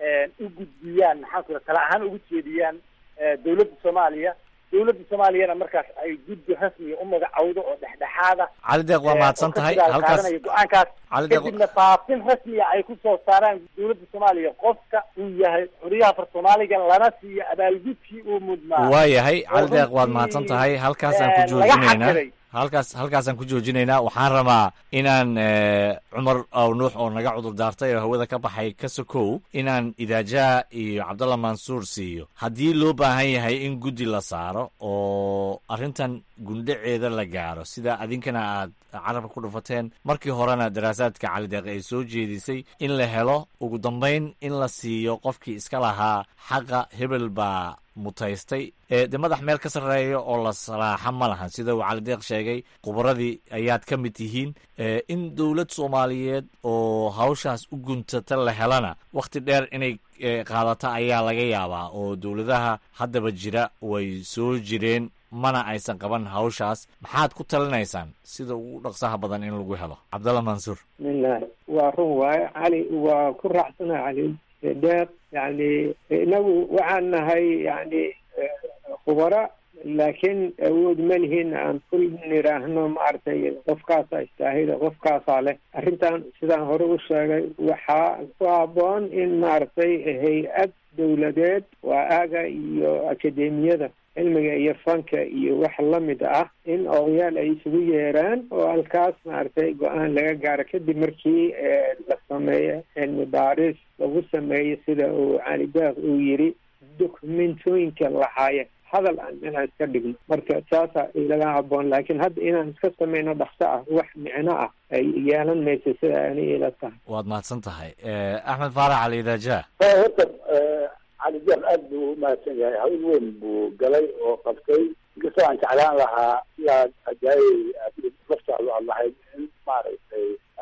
u gudbiyaan, maxaan ku idhaha tala ahaan ugu jeediyaan dawladda soomaaliya. dawladda soomaaliyana markaas ay guddi rasmiga u magacowdo oo dhexdhexaada. calideeq waa mahadsan tahay. halkaas go-aankaas kadibna faafin rasmiga ay ku soo saaraan dawladda soomaaliya qofka uu yahay xuriyaha far soomaaliga, lana siiyo abaalgudkii uu mudnaa. waa yahay calideeq waad mahadsan tahay. halkaasaan ku joojinaynaa halkaas halkaasaan ku joojinaynaa. waxaan rabaa inaan cumar aw nuux oo naga cudur daartay oo hawada ka baxay ka sokow inaan idaajaha iyo cabdalla mansuur siiyo. haddii loo baahan yahay in guddi la saaro oo arrintan gundhaceeda la gaaro sida adinkana aad carabka ku dhufateen markii horena daraasaadka calideeq ay soo jeedisay in la helo ugu dambayn in la siiyo qofkii iska lahaa xaqa hebel baa mutaystay de madax meel ka sarreeya oo la salaaxa ma lahan sida uu calideeq sheegay. khubaradii ayaad ka mid tihiin. in dowlad soomaaliyeed oo hawshaas u guntata la helana wakhti dheer inay qaadata ayaa laga yaabaa oo dowladaha haddaba jira way soo jireen mana aysan qaban hawshaas. maxaad ku talinaysaan sida ugu dhaqsaha badan in lagu helo? cabdalla mansuur. bismillahi waa run waaye cali, waa ku raacsana cali deeq. yani inagu waxaan nahay yani khubara, laakiin awood ma lihin aan ku niraahno maaragtay qofkaasaa istaahila, qofkaasaa leh. arrintan sidaan hore u sheegay waxaa ku habboon in maaragtay hay-ad dawladeed waa aaga iyo akademiyada cilmiga iyo fanka iyo wax lamid ah in odayaal ay isugu yeeraan oo halkaas maaragtay go-aan laga gaaro kadib markii la sameeyo cilmi baaris lagu sameeyo sida uu calideeq uu yiri dokumentooyinka lahaaya hadal aan inaan iska dhigno. marka saasa ilaga habboon, laakiin hadda inaan iska sameyno dhaqso ah wax micno ah ay yeelan mayso sida ani ila tahay. waad mahadsan tahay. axmed faarax cali idaaja. horta calideeq aad buu umahadsan yahay. hawl weyn buu galay oo qabtay. inkastoo aan jeclaan lahaa sidaad ajaayay laftaadu aad lahayd in maaragtay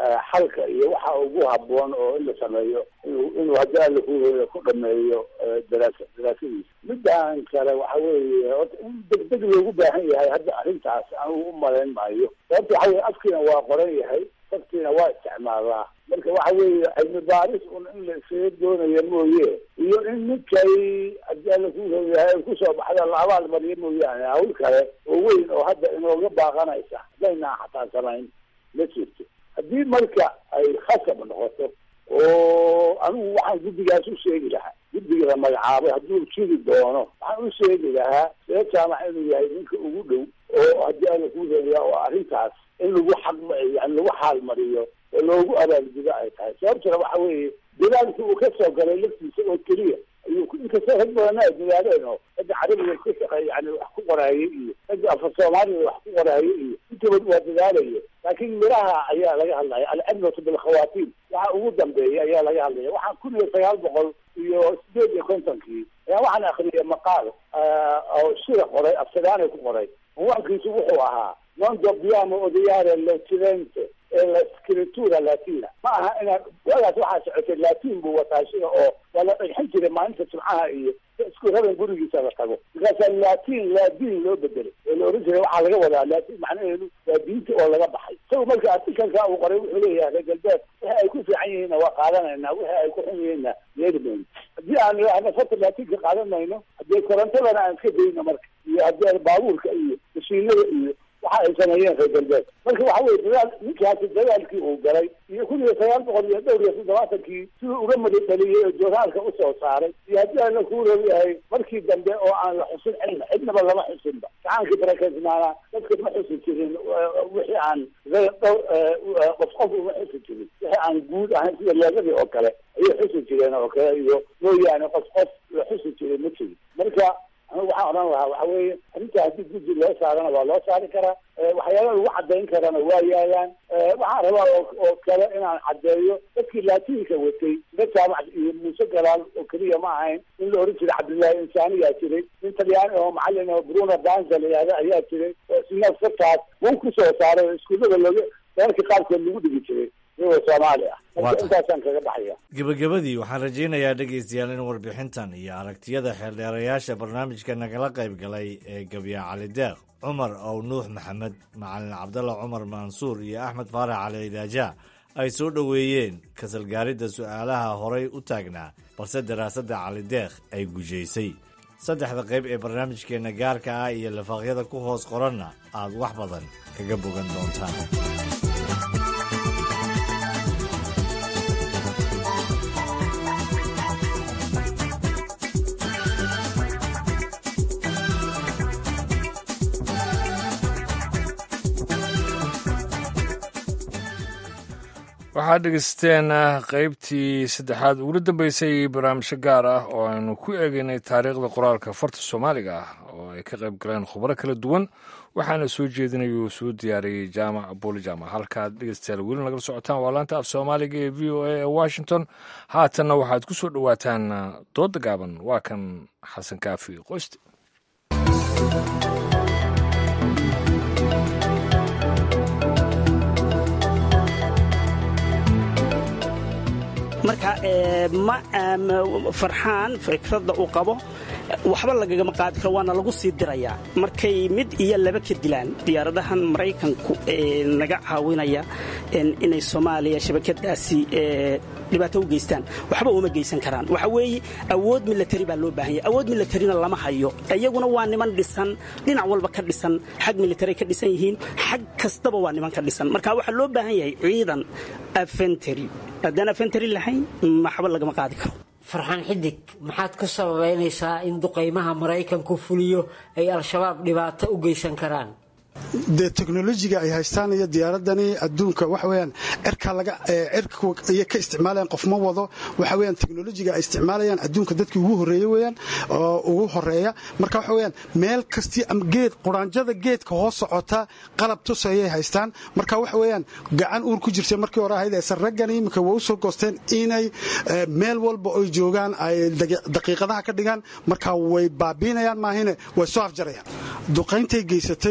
xalka iyo waxa ugu habboon oo in la sameeyo inuu inuu haddii alla ku ku dhameeyo daraasa daraasadiisa. midaan kale waxa weeye horta in degdeg loogu baahan yahay hadda arrintaas anigu u malayn maayo, sababta waxa weye afkiina waa qoran yahay, sabtiina waa isticmaalaa. marka waxa weeye cilmi baaris un in la isaga doonayo mooye iyo in ninkay haddii alla ku yahay kusoo baxda la abaal mariyo mooyaane hawl kale oo weyn oo hadda inooga baaqanaysa haddaynaa xataa samayn ma jirto. haddii marka ay khasab noqoto oo anigu waxaan guddigaas u sheegi lahaa, guddiga la magacaabay hadduu jiri doono waxaan u sheegi lahaa see jaamac inuu yahay ninka ugu dhow oo haddii alla ku reeyaa oo arrintaas in lagu xaq yani lagu xaal mariyo oo loogu abaalgudo ay tahay. sababtuna waxa weeye dadaalkii uu ka soo galay laftiisa oo keliya ayuu inkastoo rag badana ay dadaaleen oo ragga carabiga ku shaqeey yani wax ku qoraayay iyo ragga afar soomaaliga wax ku qoraayay iyo intaba waa dadaalayo, laakiin miraha ayaa laga hadlaya. alcibnatu bilkhawaatiin waxa ugu dambeeya ayaa laga hadlaya. waxaan kun iyo sagaal boqol iyo sideed iyo kontonkii ayaa waxaan akriyay maqaal oo sida qoray afsagaane ku qoray. wankiisu wuxuu ahaa non dobbiamo odiare l'Occidente e la scrittura latina. ma aha inaa wagaas waxaa socotay latin buu wataa sida oo waa la dhagxin jiray maalinta jimcaha iyo isku raban gurigiisa la tago, markaasaa latin laadin loo bedelay oo la oran jiray waxaa laga wadaa latin macnaheedu waa diinta oo laga baxay. isaga marka artikalka uu qoray wuxuu leeyahay reer galbeed wixii ay ku fiican yihiinna waa qaadanaynaa, wixii ay ku xun yihiinna yeeli mayno. haddii aan idhaahno farta latinka qaadan mayno, haddii korontadana aan iska dayno marka iyo haddii baabuurka iyo mashiinada iyo waxa ay sameeyeen reer galbeed. marka waxa weye dadaal ninkaasi dadaalkii uu galay iyo kun iyo sagaal boqol iyo dhowr iyo toddobaatankii siduu uga madadhaliyey oo joornaalka usoo saaray iyo haddii aan la kuurow yahay markii dambe oo aan la xusin cidna cidnaba lama xusinba. gacaankii barakesmaana dadka ma xusin jirin wixii aan qof qof uma xusin jirin, wixii aan guud ahayn sida leegadii oo kale ayay xusin jireen oo kale iyo mooyaane qof qof la xusin jiray ma jirin. marka anigu waxaan odhan lahaa waxa weeye arrinta haddii guddi loo saarana waa loo saari karaa, waxyaala lagu caddayn karana waa yaalaan. waxaan rabaa oo kale inaan caddeeyo dadkii laatiinka watay ina jaamac iyo muuse galaal oo keliya ma ahayn. in la oran jiray cabdullaahi insaaniyaa jiray, nin talyaani oo macallin oo bruno danza la yihahda ayaa jiray oo isna fartaas wuu ku soo saaray oo iskuullada looga dalalka qaarkood lagu dhigi jiray iyagoo soomaali ah. marka intaasaan kaga baxaya. gebagabadii waxaan rajaynayaa dhegaystayaal in warbixintan iyo aragtiyada xeeldheerayaasha barnaamijka nagala qayb galay ee gabya cali deeq, cumar ow nuux maxamed, macalin cabdalla cumar mansuur iyo axmed faarax cali idaaja ay soo dhoweeyeen kasalgaaridda su'aalaha horay u taagnaa balse daraasadda cali deeq ay gujaysay. saddexda qayb ee barnaamijkeenna gaarka ah iyo lafaqyada ku hoos qoranna aad wax badan kaga bogan doontaan. waxaad dhegeysteen qaybtii saddexaad ugula dambeysay barnaamijyo gaar ah oo aynu ku eegaynay taariikhda qoraalka farta soomaaliga ah oo ay ka qayb galeen khubaro kala duwan. waxaana soo jeedinaya oo soo diyaariyey jaamac booli jaamac. halkaad dhegeystayaal weli nagala socotaan waa laanta af soomaaliga ee v o a ee washington. haatanna waxaad ku soo dhowaataan dooda gaaban. waa kan xasan kaafi qoyste. marka ma farxaan fikradda uu qabo waxba lagagama qaadi karo, waana lagu sii dirayaa. markay mid iyo laba ka dilaan diyaaradahan maraykanku ee naga caawinaya inay soomaaliya shabakadaasi dhibaato u geystaan, waxba uma geysan karaan. waxa weeye awood military baa loo baahan yahay. awood militarina lama hayo. iyaguna waa niman dhisan, dhinac walba ka dhisan, xag military ka dhisan yihiin, xag kastaba waa niman ka dhisan. marka waxaa loo baahan yahay ciidan infantry. haddaan infantry lahayn maxba lagama qaadi karo. farxaan xidig, maxaad ku sababaynaysaa in duqaymaha maraykanku fuliyo ay al-shabaab dhibaato u geysan karaan? dee teknolojiga ay haystaan iyo diyaaradani adduunka waxa weeyaan cirka laga cirka iyo ka isticmaalayaan qof ma wado. waxa weeyaan teknolojiga ay isticmaalayaan adduunka dadkii ugu horeeyay weeyaan oo ugu horeeya. marka waxa weeyaan meel kastii am geed quraanjada geedka hoos socota qalab tusayay haystaan. marka waxa weeyaan gacan uur ku jirtay markii hore ahayd ee sarragani imika way soo goosteen inay meel walba oo joogaan ay daqiiqadaha ka dhigaan. marka way baabiinayaan maahine way soo afjarayaan. duqayntay geysatay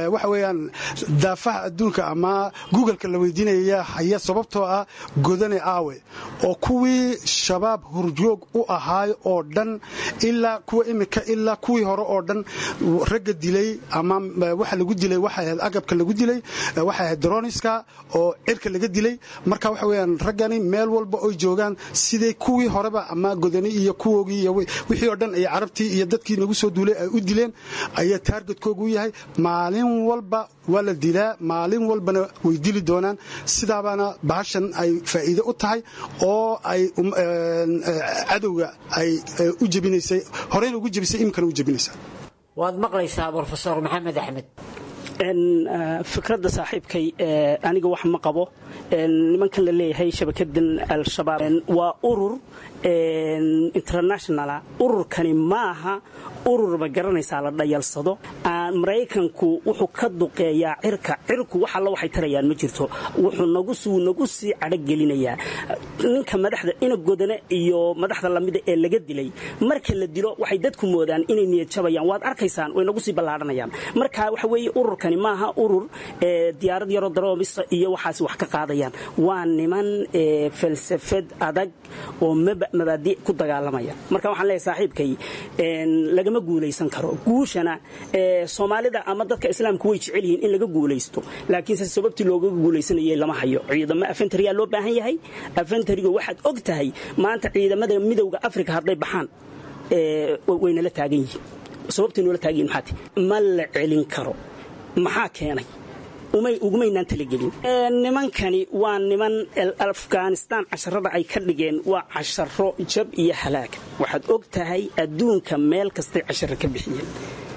waxa weeyaan daafaha adduunka ama googleka la weydiinaya haya sababtoo ah godane aawe oo kuwii shabaab horjoog u ahaay oo dhan ilaa kuwa imika ilaa kuwii hore oo dhan ragga dilay ama waxa lagu dilay waxa ahayd agabka lagu dilay waxa ahayd droniska oo cirka laga dilay marka waxa weeyaan raggani meel walba oo joogaan sidii kuwii horeba ama godani iyo kuwoogii iyo wixii oo dhan ay carabtii iyo dadkii nagu soo duulay ay u dileen ayaa targetkoogu yahay maalin walba waa la dilaa maalin walbana way dili doonaan sidaabaana bahashan ay faa'iido u tahay oo ay cadowga ay u jebinaysay horeyna ugu jebisay imkana u jebinaysaa waad maqlaysaa brofesor maxamed axmed fikradda saaxiibkay aniga wax ma qabo nimankan la leeyahay shabakadan al-shabaab waa urur internationala ururkani maaha ururba garanaysaa la dhayalsado maraykanku wuxuu ka duqeeyaa cirka cirku wax alla waxay tarayaan ma jirto wuxuu nagu suu nagu sii cadhogelinayaa ninka madaxda ina godane iyo madaxda lamida ee laga dilay marka la dilo waxay dadku moodaan inay niyad jabayaan waad arkaysaan way nagu sii ballaadhanayaan marka waxa weeye ururkani maaha urur diyaarad yaro daroomisa iyo waxaas wax ka qaadayaan waa niman falsafad adag oo mabaadi ku dagaalamaya marka waxaan leeyahay saaxiibkay lagama guulaysan karo guushana Soomaalida ama dadka islaamku way jecel yihiin in laga guulaysto laakiin sababtii looga guulaysanayay lama hayo ciidamo afantariya loo baahan yahay afantariga waxaad og tahay maanta ciidamada midowga Afrika hadday baxaan ee wayna la taagan yihiin sababtii noo la taagan maxay ma la celin karo maxaa keenay umay ugumaynaan talagelin nimankani waa niman Afghanistan casharada ay ka dhigeen waa casharo jab iyo halaag waxaad og tahay adduunka meel kasta casharo ka bixiyeen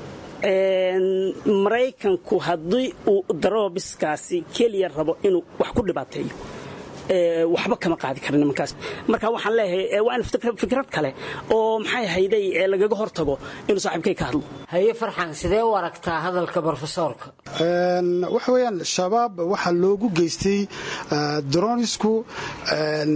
Maraykanku haddii uu daroobiskaasi kaliya rabo inuu wax ku dhibaateeyo waxba kama qaadi karin nimankaas marka waxaan leeyahay waa in fikrad kale oo maxay hayday lagaga hortago inuu saaxiibkay ka hadlo haye farxan sidee u aragtaa hadalka professorka een waxa weeyaan shabaab waxa loogu geystay dronisku een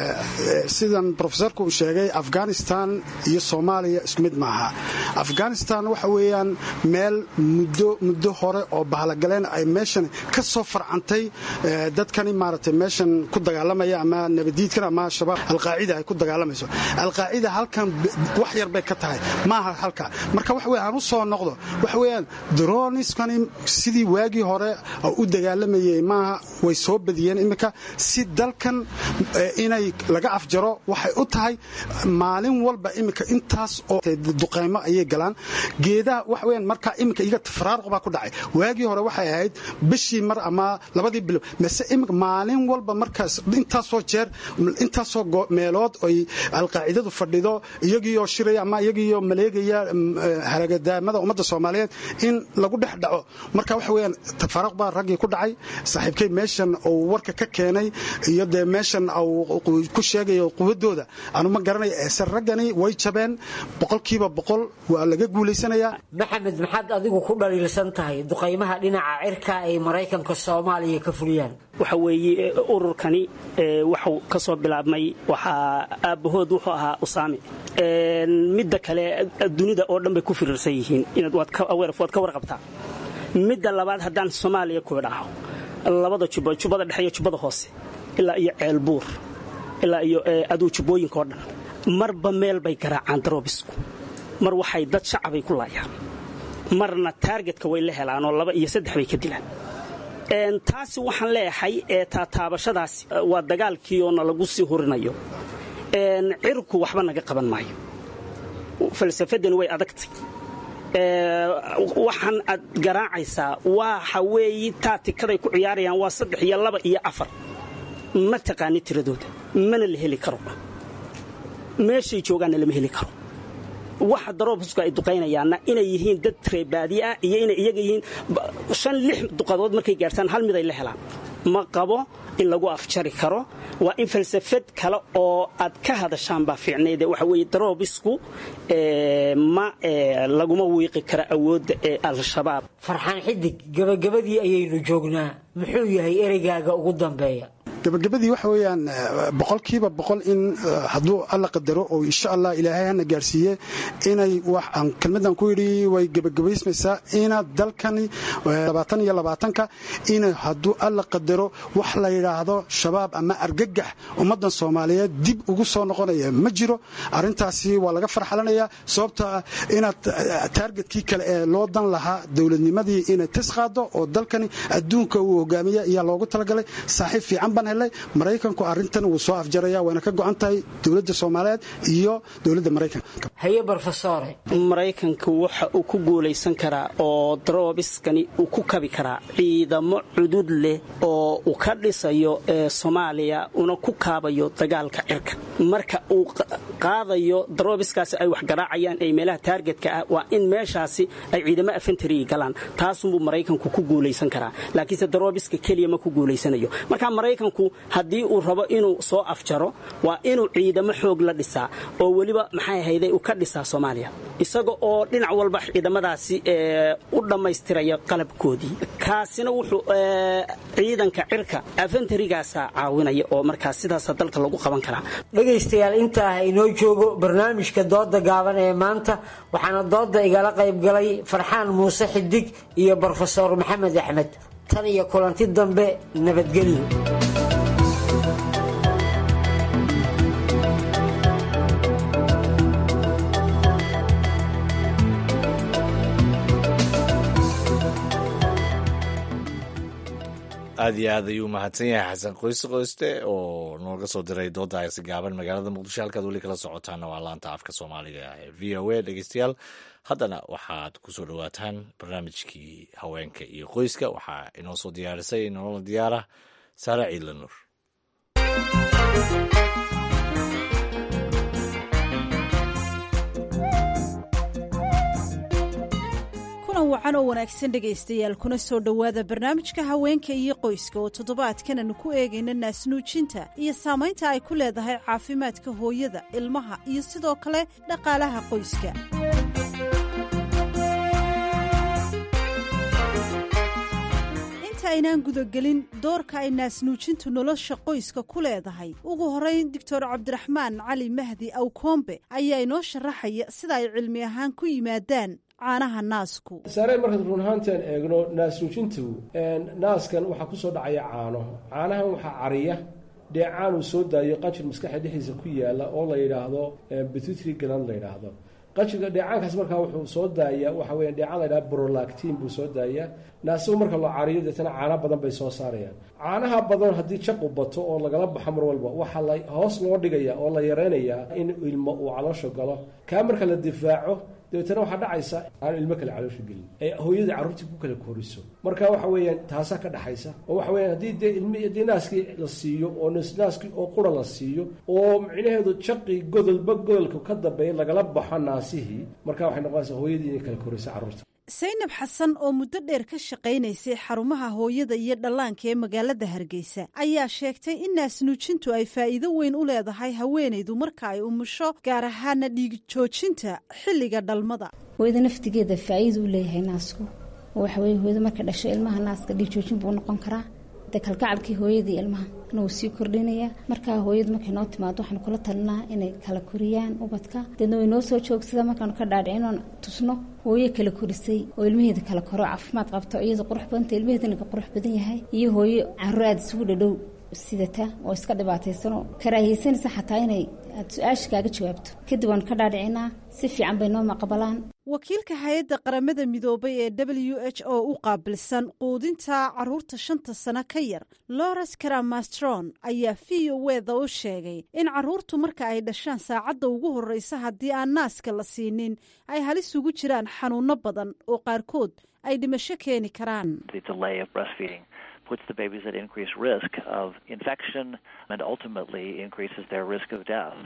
sidan professorku uu sheegay Afghanistan iyo Soomaaliya isku mid maaha Afghanistan waxa weeyaan meel muddo muddo hore oo bahalagaleen ay meeshan ka soo farcantay dadkani maartay meeshan dagaalamaya ama nabadiidkan ama shabaab al-qaacida ay ku dagaalamayso al-qaacida halkan wax yar bay ka tahay maaha halka marka wax weeyaan u soo noqdo wax weeyaan droniskani sidii waagi hore u dagaalamayay maaha way soo badiyeen imika si dalkan inay laga afjaro waxay u tahay maalin walba imika intaas oo duqeymo ay galaan geedaha wax weeyaan marka imika iga faraarq ba ku dhacay waagi hore waxay ahayd bishii mar ama labadii bil mise imika maalin walba marka intaasoo jeer intaasoo meelood ay al-qaacidadu fadhido iyagiyo shiray ama iyagiyo maleegaya haragadaamada ummadda Soomaaliyeed in lagu dhex dhaco marka wax weeyaan tafaraq baa ragii ku dhacay saaxiibkay meeshan oo warka ka keenay iyo de meeshan oo ku sheegayo quwadooda aanu ma garanay ee ragani way jabeen boqolkiiba boqol waa laga guuleysanayaa maxamed maxaad adigu ku dhaliilsan tahay duqeymaha dhinaca cirka ay Mareykanka Soomaaliya ka fuliyaan waxa weeye ururkani wuxuu ka soo bilaabmay waxa aabahood wuxuu ahaa Usaami een midda kale dunida oo dhan bay ku firirsan yihiin inaad wad ka aware wad ka warqabtaa midda labaad haddaan Soomaaliya ku dhaco labada jubo jubada dhexe iyo jubada hoose ilaa iyo ceelbuur ilaa iyo aduu jubooyinka oo dhan marba meel bay garaacaan darobisku mar waxay dad shacab ay ku laayaan marna targetka way la helaan oo laba iyo saddex bay ka dilaan een taasi waxaan leeyahay ee taataabashadaas waa dagaalkii oo lagu sii horinayo een cirku waxba naga qaban maayo falsafadan way adagtay ee waxaan ad garaacaysaa waxa weey taatikada ku ciyaarayaan waa saddex iyo laba iyo afar ma taqaani tiradooda mana la heli karo meeshay joogaan lama heli karo waxa daroobisku ay duqeynayaan inay yihiin dad reebaadi ah iyo inay iyaga yihiin shan lix duqadood markay gaartaan hal mid ay la helaan ma qabo in lagu afjari karo waa in falsafad kale oo aad ka hadashaan ba fiicneed waxa weey daroobisku ee ma laguma wiiqi kara awoodda ee al-shabaab farxan xidig gabagabadii ayaynu joognaa muxuu yahay ereyga ugu dambeeya gabagabadii waxa weeyaan boqolkiiba boqol in hadduu alla qadaro oo insha allah ilaahay hana gaarsiiye inay wax aan kelmadan ku yidhi way gabagabaysmaysaa ina dalkani labaatan iyo labaatanka in hadduu alla qadaro wax la yidhaahdo shabaab ama argagax ummadan soomaaliyeed dib ugu soo noqonaya ma jiro arrintaasi waa laga farxalanayaa sababta inaad taargetkii kale ee loo dan lahaa dowladnimadii inay tis qaado oo dalkani adduunka uu hogaamiya ayaa loogu talagalay saaxiib fiican baan helay maraykanku arrintan wuu soo afjaraya wayna ka go'an tahay dowladda soomaaliyeed iyo dowladda maraykanka haye barofesore maraykanku waxa uu ku guulaysan karaa oo daroobiskani uu ku kabi karaa ciidamo cudud leh oo uu ka dhisayo ee Soomaaliya una ku kaabayo dagaalka cirka marka uu qaadayo daroobiskaasi ay wax garaacayaan ay meelaha targetka ah waa in meeshaasi ay ciidamo infantry galaan taas uu maraykanku ku guulaysan karaa laakiinse daroobiska kaliya ma ku guulaysanayo marka maraykanku hadii uu rabo inuu soo afjaro waa inuu ciidamo xoog la dhisaa oo waliba maxay hayday uu ka dhisaa Soomaaliya isaga oo dhinac walba ciidamadaasi ee u dhameystiraya qalabkoodii kaasina wuxuu ciidanka cirka infantry-gaasa caawinaya oo markaas sidaas dalka lagu qaban karaa dhageystayaal inta inoo joogo barnaamijka dooda gaaban ee maanta waxaana dooda igala qayb galay Farxaan Muuse Xidig iyo Professor Maxamed Axmed tan iyo kulanti dambe nabadgelyo aad iyo aad ayuu mahadsan yahay xasan qoyse qoyste oo nooga soo diray doodaasi gaaban magaalada muqdisho halkaad weli kala socotaana waa laanta afka soomaaliga ee v o a dhegeystayaal haddana waxaad ku soo dhowaataan barnaamijkii haweenka iyo qoyska waxaa inoo soo diyaarisay nolola diyaara saare ciidla nuur wacan oo wanaagsan dhegaystayaal kuna soo dhowaada barnaamijka haweenka iyo qoyska oo toddobaadkan aanu ku eegayna naasnuujinta iyo saamaynta ay ku leedahay caafimaadka hooyada ilmaha iyo sidoo kale dhaqaalaha qoyska aynaan gudagelin doorka ay naasnuujintu nolosha qoyska ku leedahay ugu horeyn doctor cabdiraxmaan cali mahdi awkoombe ayaa inoo sharaxaya sida ay cilmi ahaan ku yimaadaan caanaha naasku saare markaad run ahaantaan eegno naasnuujintu naaskan waxaa ku soo dhacaya caano caanahan waxaa cariya dheecaan uu soo daayo qanjir maskaxda dhexdiisa ku yaala oo la yidhaahdo pituitary gland la yidhaahdo qanjirka dheecaankaas markaa wuxuu soo daayaa waxa weeyaan dheecaan la yidhahdo prolactin buu soo daayaa naasuhu marka loo cariyo deetana caano badan bay soo saarayaan caanaha badan haddii jaq u bato oo lagala baxo mar walba waxaa la hoos loo dhigaya oo la yareynayaa in ilmo uu caloosha galo kaa marka la difaaco dabeetana waxaa dhacaysa aan ilmo kale caloosha gelin ee hooyadii carruurtii ku kala koriso marka waxa weeyaan taasaa ka dhaxaysa oo waxa weeyaan haddii dee ilmi haddii naaskii la siiyo oo naaskii oo qura la siiyo oo micnaheedu jaqii godolba godolka ka dambeeya lagala baxo naasihii marka waxay noqonaysaa hooyadii inay kala koriso carruurta saynab xasan oo muddo dheer ka shaqaynaysay xarumaha hooyada iyo dhallaanka ee magaalada hargeysa ayaa sheegtay in naasnuujintu ay faa'iido weyn u leedahay haweenaydu marka ay umusho gaar ahaana dhiig joojinta xilliga dhalmada hooyada naftigeeda faa'iido u leeyahay naasku waxa weeye hooyada marka dhasho ilmaha naaska dhiig joojin buu noqon karaa de kalgacalkii hooyadii ilmaha inuu sii kordhinaya markaa hooyadu markay noo timaado waxaanu kula talinaa inay kala koriyaan ubadka deedna way noo soo joogsada markaanu ka dhaadhicinoon tusno hooyo kala korisay oo ilmaheeda kala koro caafimaad qabto iyadoo qurux badanta ilmaheedana ka qurux badan yahay iyo hooyo carruur aada isugu dhadhow sidata oo iska dhibaataysanoo karaahiyeysanaysa xataa inay aad su-aasha kaaga jawaabto kadib waanu ka dhaadhicinaa si fiican bay noo maqbalaan wakiilka hay-adda qaramada midoobay ee w h o u qaabilsan quudinta caruurta shanta sano ka yar lores karamastron ayaa v o weda u sheegay in caruurtu marka ay dhashaan saacadda ugu horreysa haddii aan naaska la siinin ay halis ugu jiraan xanuuno badan oo qaarkood ay dhimasho keeni karaan puts the babies at increased risk of infection and ultimately increases their risk of death.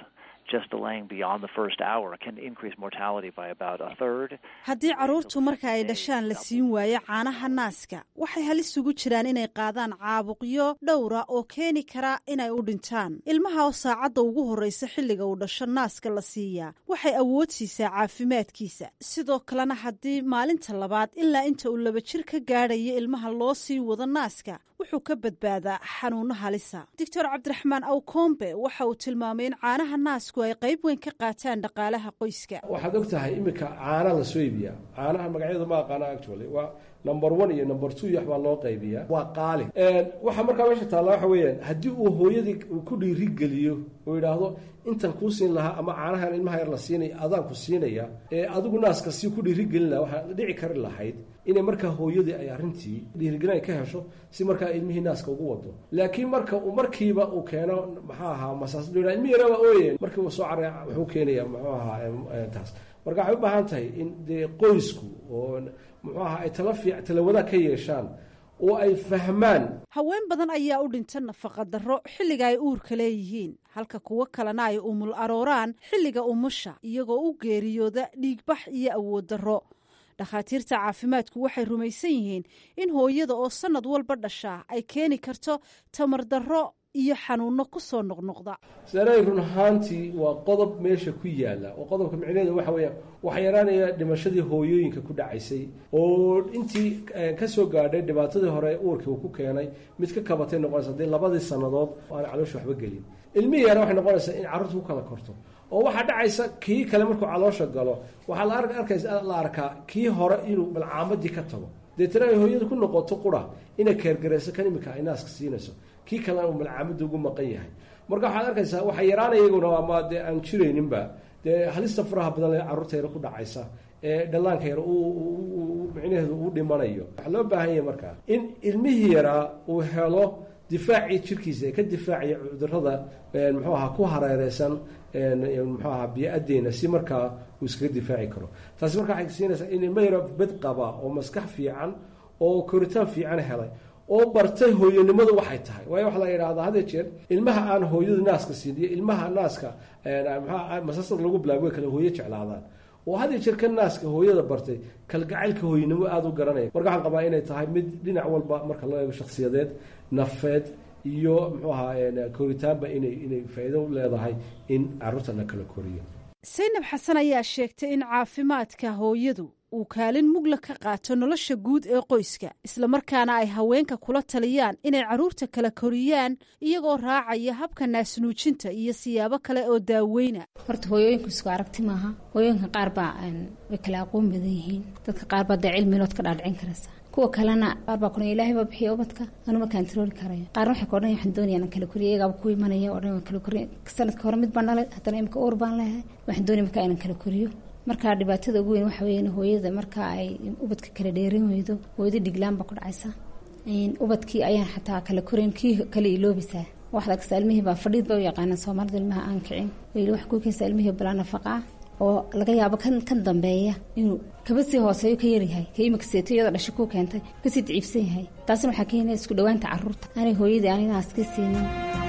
just delaying beyond the first hour can increase mortality by about a third. haddii carruurtu marka ay dhashaan la siin waayo caanaha naaska waxay halis ugu jiraan inay qaadaan caabuqyo dhowra oo keeni kara inay u dhintaan. ilmaha oo saacadda ugu horreysa xilliga uu dhasho naaska la siiyaa waxay awood siisaa caafimaadkiisa. sidoo kalena haddii maalinta labaad ilaa inta uu laba jir ka gaadhayo ilmaha loo sii wado naaska wuxuu ka badbaadaa xanuuno halisa. doctor cabdiraxmaan awkombe waxa uu tilmaamay in caanaha naasku ay qayb weyn ka qaataan dhaqaalaha qoyska. waxaad og tahay iminka caana la soo iibiyaa caanaha magacyadu ma aqaana actually waa number one iyo number two iyo waxbaa loo qaybiyaa waa qaali. waxaa markaa meesha taalla waxa weeyaan haddii uu hooyadii ku dhiirigeliyo uu yidhaahdo intan kuu siin lahaa ama caanahan ilmaha yar la siinaya adaan ku siinaya ee adigu naaska sii ku dhiirigelin lahaa waxaa dhici kari lahayd inay markaa hooyadii ay arrintii dhiirigelin ay ka hesho si markaa ilmihii naaska ugu wado. laakiin marka uu markiiba uu keeno maxaa ahaa masaasad ilmi yaraba ooyeen markii uu soo caray wuxuu keenayaa muxuu ahaa taas. marka waxay u baahan tahay in dee qoysku oo muxuu ahaa ay tala fiic talawada ka yeeshaan oo ay fahmaan. haween badan ayaa u dhinta nafaqa darro xilliga ay uurka leeyihiin halka kuwo kalena ay umul arooraan xilliga umusha iyagoo u geeriyooda dhiigbax iyo awood darro. dhakhaatiirta caafimaadku waxay rumaysan yihiin in hooyada oo sannad walba dhashaa ay keeni karto tamar darro iyo xanuuno ku soo noqnoqda. saray run ahaantii waa qodob meesha ku yaala oo qodobka micnaheedu waxa weeyaan waxa yaraanaya dhimashadii hooyooyinka ku dhacaysay oo intii ka soo gaadhay dhibaatadii hore uurkii uu ku keenay mid ka kabatay noqonaysa haddii labadii sannadood aan caloosha waxba gelin. ilmihii yara waxay noqonaysaa in carruurta ku kala korto oo waxaa dhacaysa kii kale markuu caloosha galo waxaa la arkaysa la arkaa kii hore inuu malcaamadii ka tago deetana ay hooyada ku noqoto qura inay keergarayso kan iminka ay naaska siinayso kii kalena uu malcaamada ugu maqan yahay. marka waxaad arkaysaa waxaa yaraanaya iyaguna ama dee aan jirayninba dee halista faraha badan ee carruurta yara ku dhacaysa ee dhallaanka yara micnaheedu uu dhimanayo. waxaa loo baahan yahay markaa in ilmihii yaraa uu helo difaacii jirkiisa ee ka difaacaya cudurrada muxuu ahaa ku hareereysan muxuu ahaa biyo-adeena si markaa uu iskaga difaaci karo. taasi markaa waxay siinaysaa in ilmo yaro bed qaba oo maskax fiican oo koritaan fiican helay oo bartay hooyanimadu waxay tahay. waayo waxa la yidhahdaa hadee jeer ilmaha aan hooyadu naaska siin iyo ilmaha naaska maxaa masasad lagu bilaabo kale hooyo jeclaadaan oo hadee jeer ka naaska hooyada bartay kalgacaylka hooyanimo aada u garanaya. marka waxaan qabaa inay tahay mid dhinac walba marka loo eego shakhsiyadeed nafeed iyo muxuu ahaa koritaanba inay inay faa'iido leedahay in carruurta la kala koriyo. saynab xasan ayaa sheegtay in caafimaadka hooyadu uu kaalin mugla ka qaato nolosha guud ee qoyska islamarkaana ay haweenka kula taliyaan inay carruurta kala koriyaan iyagoo raacaya habka naasnuujinta iyo siyaabo kale oo daaweyna. horta hooyooyinku isku aragti maaha. hooyooyinka qaar baa way kala aqoon badan yihiin dadka qaar baa dee cilmilood ka dhaadhicin karaysa kuwa kalena qaar baa kuna ilaahay baa bixiya ubadka anu ma kantarooli karayo qaarna waxay ka odhan waxaan doonaya inaan kala koriyo iyagaaba ku imanaya oo dhan waan kala koriyo sanadka hore mid baan dhalay haddana imika uur baan leeyahay waxaan doonaya markaa inaan kala koriyo. markaa dhibaatada ugu weyn waxa weeyaan hooyada marka ay ubadka kala dheerin weydo hooyada dhiglaan baa ku dhacaysa ubadkii ayaan xataa kala korin kii kala iloobisaa. waxda kasta ilmihii baa fadhiid ba u yaqaanaan soomaalida ilmaha aan kicin weli wax ku keensa ilmihii balaa nafaqa ah oo laga yaabo kan kan dambeeya inuu kaba sii hooseeyo ka yaryahay ka imika seeto iyada dhasho ku keentay kasii daciifsan yahay. taasina waxaa keenaya isku dhowaanta carruurta aanay hooyadii aanina iska siinin.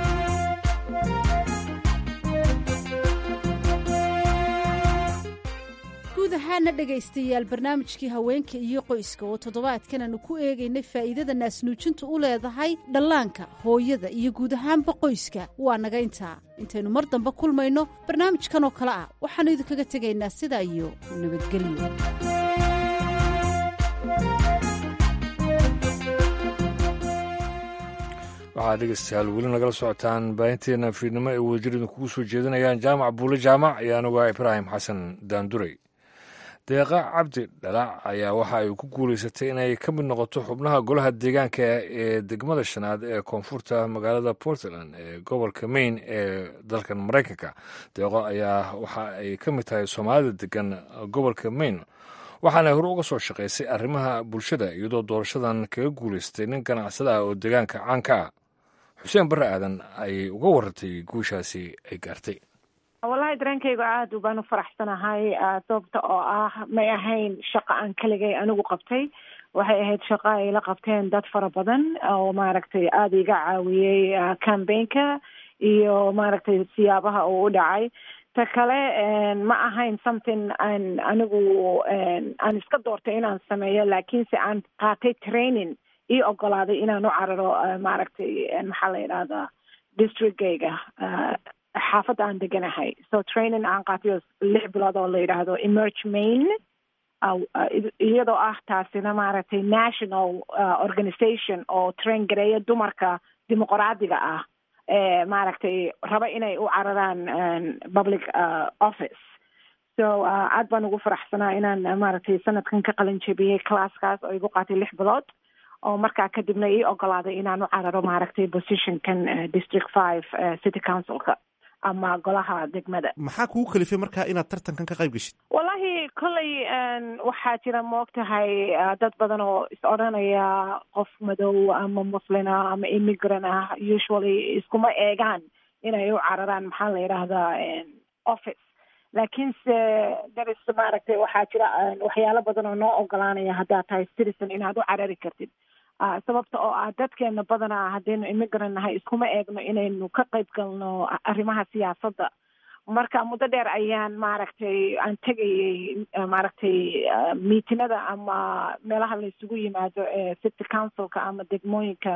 ahaana dhegaystayaal barnaamijkii haweenka iyo qoyska oo toddobaadkan aanu ku eegaynay faa'iidada naasnuujintu u leedahay dhallaanka hooyada iyo guud ahaanba qoyska waa naga intaa intaynu mar dambe kulmayno barnaamijkan oo kale ah waxaannu idinkaga tegaynaa sidaa iyo nabadgelyo. waxaad dhegeystayaal weli nagala socotaan baahinteena fiidnimo ay wadajirida kugu soo jeedinayaan jaamac buule jaamac iyo anuga ibraahim xasan daanduray. deeqa cabdi dhalac ayaa waxa ay ku guulaysatay inay ka mid noqoto xubnaha golaha deegaanka ee degmada shanaad ee koonfurta magaalada portland ee gobolka maine ee dalkan maraykanka. deeqo ayaa waxa ay ka mid tahay soomaalida degan gobolka maine waxaana hore uga soo shaqaysay arrimaha bulshada iyadoo doorashadan kaga guulaystay nin ganacsada ah oo deegaanka caanka ah. xuseen barre aadan ayay uga warantay guushaasi ay gaartay. wallahi dareenkayga aada baan u faraxsanahay sababta oo ah may ahayn shaqo aan keligay anigu qabtay waxay ahayd shaqo ay la qabteen dad fara badan oo maaragtay aada iga caawiyey cambaynka iyo maaragtay siyaabaha uu u dhacay ta kale ma ahayn something aan anigu aan iska doortay inaan sameeyo laakiinse aan qaatay training ii ogolaaday inaan u cararo maaragtay maxaa la yidhahdaa districtgayga xaafadda aan deganahay so training aan qaatayo lix bilood oo la yidhaahdo emerge main iyadoo ah taasina maaragtay national organization oo train gareeya dumarka dimuqraadiga ah ee maaragtay raba inay u cararaan public office so aad baan ugu faraxsanaa inaan maaragtay sanadkan ka qalin jebiyey classkaas oo igu qaatay lix bilood oo markaa kadibna ii ogolaaday inaan u cararo maaragtay positionkan district five city councilka ama golaha degmada. maxaa kugu kalifay markaa inaad tartankan ka qayb geshid? wallahi kolley waxaa jira moogtahay dad badan oo is odhanaya qof madow ama muslina ama immigrant ah usually iskuma eegaan inay u cararaan maxaa la yidhaahdaa office laakiinse daris maaragtay waxaa jira waxyaalo badan oo noo ogolaanaya haddaad tahay citizen inaad u carari kartid sababta oo ah dadkeena badanaa haddaynu immigrant nahay iskuma eegno inaynu ka qayb galno arrimaha siyaasadda marka muddo dheer ayaan maaragtay aan tegayay maaragtay miitinada ama meelaha la isugu yimaado ee city councilka ama degmooyinka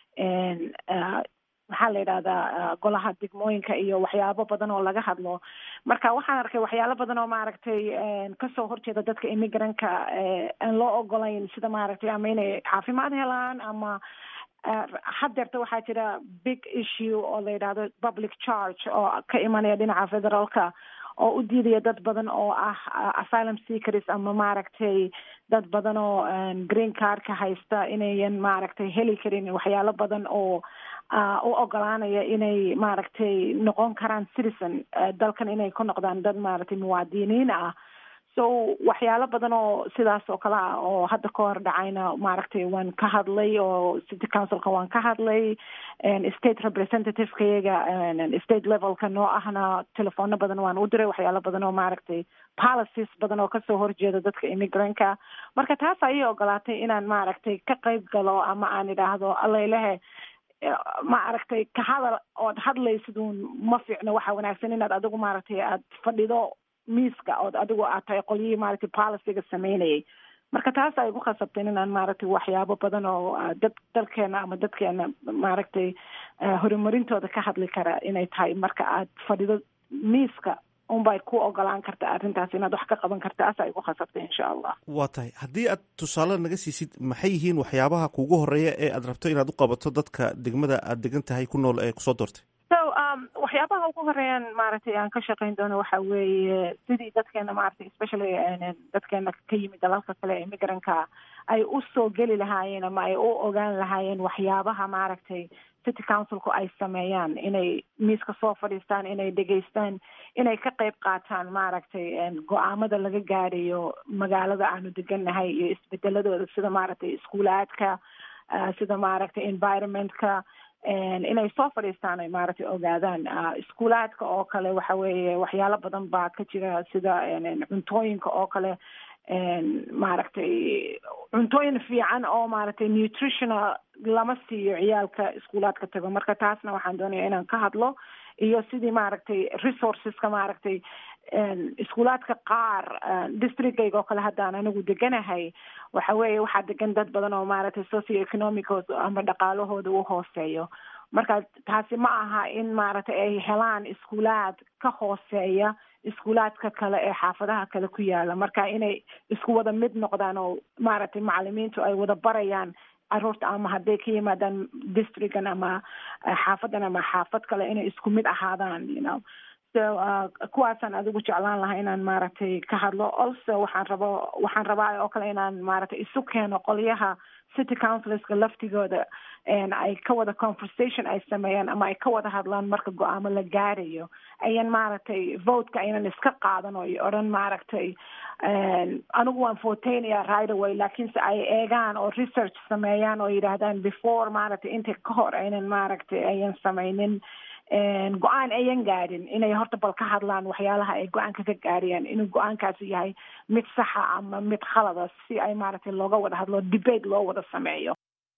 maxaa la yidhahdaa golaha degmooyinka iyo waxyaabo badan oo laga hadlo marka waxaan arkay waxyaalo badan oo maaragtay kasoo horjeeda dadka immigrant-ka aan loo ogolayn sida maaragtay ama inay caafimaad helaan ama haddeerta waxaa jira big issue oo la yidhahdo public charge oo ka imanaya dhinaca federaalka oo u diidaya dad badan oo ah asylum seekers ama maaragtay dad badan oo green cardka haysta inayan maaragtay heli karin waxyaalo badan oo u ogolaanaya inay maaragtay noqon karaan citizen dalkan inay ku noqdaan dad maaragtay muwaadiniin ah so waxyaalo badan oo sidaas oo kale ah oo hadda ka hor dhacayna maaragtay waan ka hadlay oo city councilka waan ka hadlay state representative-kayaga state levelka noo ahna telefono badan waan u diray waxyaalo badan oo maaragtay policies badan oo kasoo horjeeda dadka immigrant-ka marka taas ayay ogolaatay inaan maaragtay ka qayb galo ama aan idhaahdo allaylehe ma aragtay ka hadal ood hadlaysiduun ma fiicno waxa wanaagsan inaad adigu maaragtay aad fadhido miiska ood adigu aad tahay qolyihii maaragtay policyga sameynayay marka taas ay igu khasabteen inaan maaragtay waxyaabo badan oo dad dalkeena ama dadkeena maaragtay horumarintooda ka hadli kara inay tahay marka aad fadhido miiska unbay ku ogolaan karta arrintaas inaad wax ka qaban karta asaa igu khasabtay insha allah waa tahay haddii aad tusaale naga siisid maxay yihiin waxyaabaha kuugu horeeya ee aad rabto inaad u qabato dadka degmada aad degan tahay ku nool ee kusoo doortay so um waxyaabaha ugu horeeyaan maaragtay aan ka shaqayn doono waxa weeye sidii dadkeena maaragtay especially dadkeena ka yimid dalalka kale ee immigrant-ka ay u soo geli lahaayeen ama ay u ogaan lahaayeen waxyaabaha maaragtay city councilku ay sameeyaan inay miiska soo fadhiistaan inay dhegaystaan inay ka qayb qaataan maaragtay go-aamada laga gaadhayo magaalada aanu degannahay iyo isbedeladooda sida maaragtay iskuulaadka sida maaragtay environmentka inay soo fadhiistaan ay maaragtay ogaadaan iskuulaadka oo kale waxa weeye waxyaalo badan baa ka jira sida cuntooyinka oo kale maaragtay cuntooyin fiican oo maaragtay nutritional lama siiyo ciyaalka iskuulaadka tago marka taasna waxaan doonaya inaan ka hadlo iyo sidii maaragtay resourceska maaragtay iskuulaadka qaar districtgayga oo kale haddaan anigu deganahay waxa weeye waxaa degan dad badan oo maaragtay socio economicos ama dhaqaalahooda u hooseeyo marka taasi ma aha in maaragtay ay helaan iskuulaad ka hooseeya iskuulaadka kale ee xaafadaha kale ku yaala marka inay isku wada mid noqdaan oo maaragtay macalimiintu ay wada barayaan caruurta ama hadday ka yimaadaan districtgan ama xaafadan ama xaafad kale inay isku mid ahaadaan you know so kuwaasaan adigu jeclaan lahaa inaan maaragtay ka hadlo also waxaan rabo waxaan rabaa oo kale inaan maaragtay isu keeno qolyaha city councilska laftigooda ay ka wada conversation ay sameeyaan ama ay ka wada hadlaan marka go-aamo la gaarayo ayan maaragtay votka aynan iska qaadan oo odhan maaragtay anigu waan voteynaya right away laakiinse ay eegaan oo research sameeyaan oo yidhaahdaan before maaragtay inta ka hor aynan maaragtay ayan sameynin go-aan ayan gaadhin inay horta bal ka hadlaan waxyaalaha ay go-aanka ka gaariyaan inuu go-aankaasi yahay mid saxa ama mid khalada si ay maaragtay looga wada hadlo debate loo wada sameeyo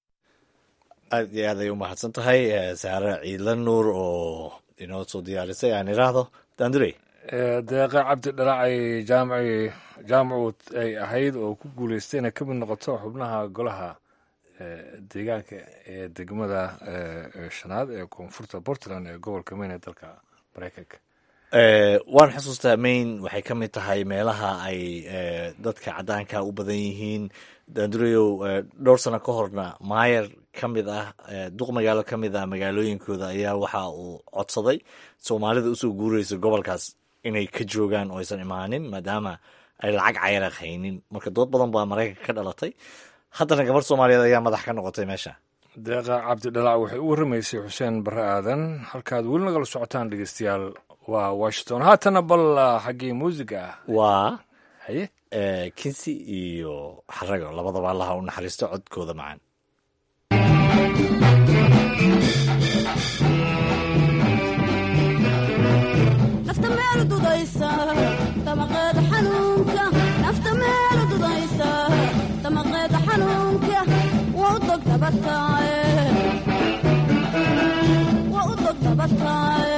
aad iyo aad ay umahadsan tahay saare ciidla nuur oo inoo soo diyaarisay aan idhaahdo dandurey deeqa cabdi dhalacay jaamaci jaamacu ay ahayd oo ku guuleystay inay ka mid noqoto xubnaha golaha deegaanka ee degmada shanaad ee koonfurta Portland ee gobolka Maine ee dalka Mareykanka. waan xusuustaa Maine waxay ka mid tahay meelaha ay dadka cadaanka u badan yihiin. Dandurayo dhowr sano ka horna maayer ka mid ah duq magaalo ka mid ah magaalooyinkooda ayaa waxa uu codsaday Soomaalida usoo guuraysa gobolkaas inay ka joogaan oo aysan imaanin maadaama ay lacag cayra haynin. Marka dood badan baa Mareykanka ka dhalatay. haddana gabar Soomaaliyeed ayaa madax ka noqotay meesha. deeqa cabdi dhalac waxay u warramaysay xuseen barre aadan. halkaad weli nagala socotaan dhegeystayaal waa Washington. haatana bal xaggii muusiga ah waa haye kinsi iyo xarago labadaba allaha u naxariisto codkooda macaan. nafta meel dudaysa damaqeeda xanuunka nafta meel dudaysa damaqeeda xanuunka waa u dog dabataaye waa u dog dabataaye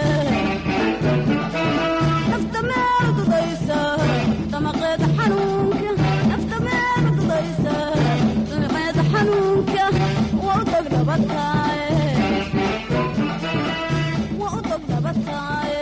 nafta meel dudaysa damaqeeda xanuunka nafta meel dudaysa damaqeeda xanuunka waa u dog dabataaye waa u dog dabataaye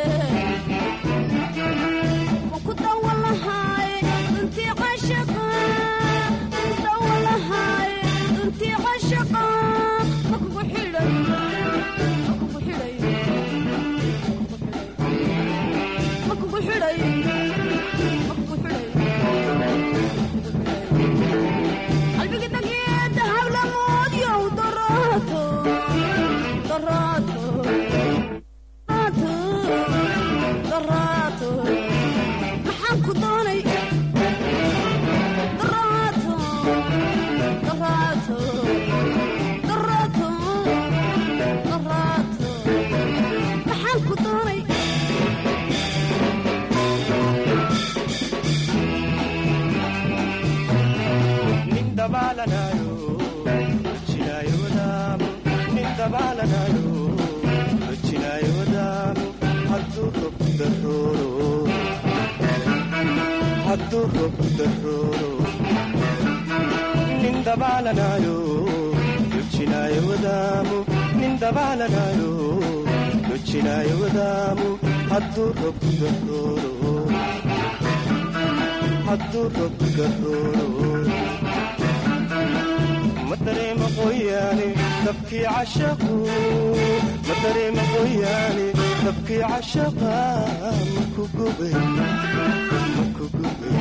مدريم قوياني تبكي عشقو مدريم قوياني تبكي عشقا مكو قبي مكو قبي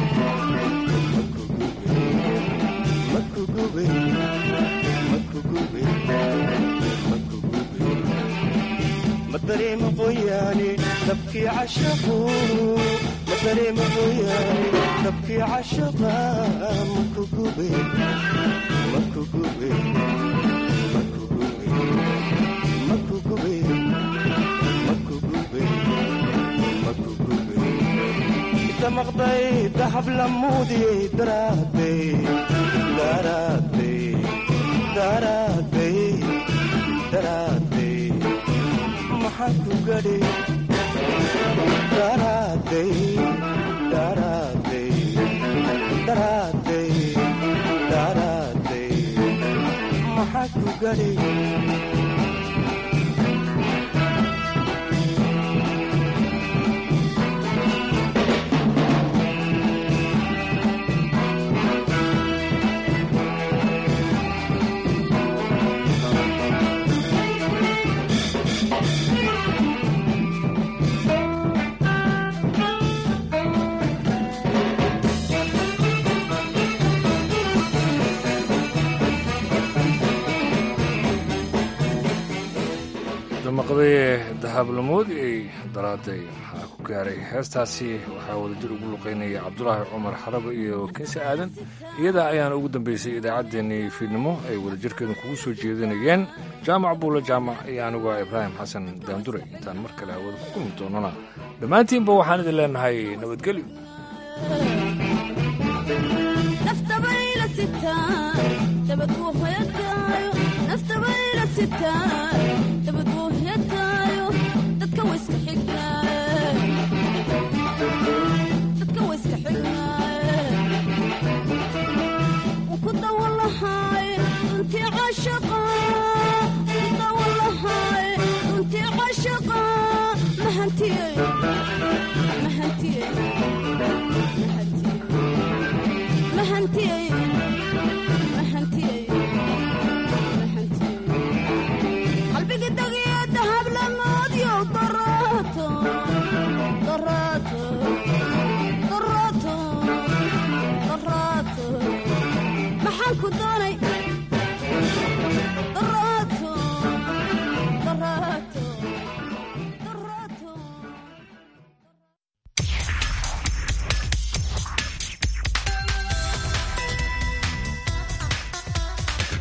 مكو قبي مكو قبي مكو قبي مدريم قوياني تبكي عشقو مدريم قوياني تبكي عشقا مكو قبي مكو قبي مكو قبي مكو قبي مكو قبي مكو قبي إذا مغضي ذهب لمودي دراتي دراتي دراتي دراتي محكو قدي دراتي دراتي دراتي دراتي محكو قدي maqday dahablamood ay daraaday waxaa ku gaaray heestaasi waxaa wadajir ugu luqeynaya cabdulaahi cumar xarago iyo kinsi aadan iyada ayaana ugu dambeysay idaacaddeenii fiidnimo ay wadajirkeedan kugu soo jeedinayeen jaamac buulo jaamac iyo aniguo ibraahim xasan daandure intaan mar kale hawada ku kulmi doonana dhammaantiinba waxaan idin leenahay nabadgelyo dhasho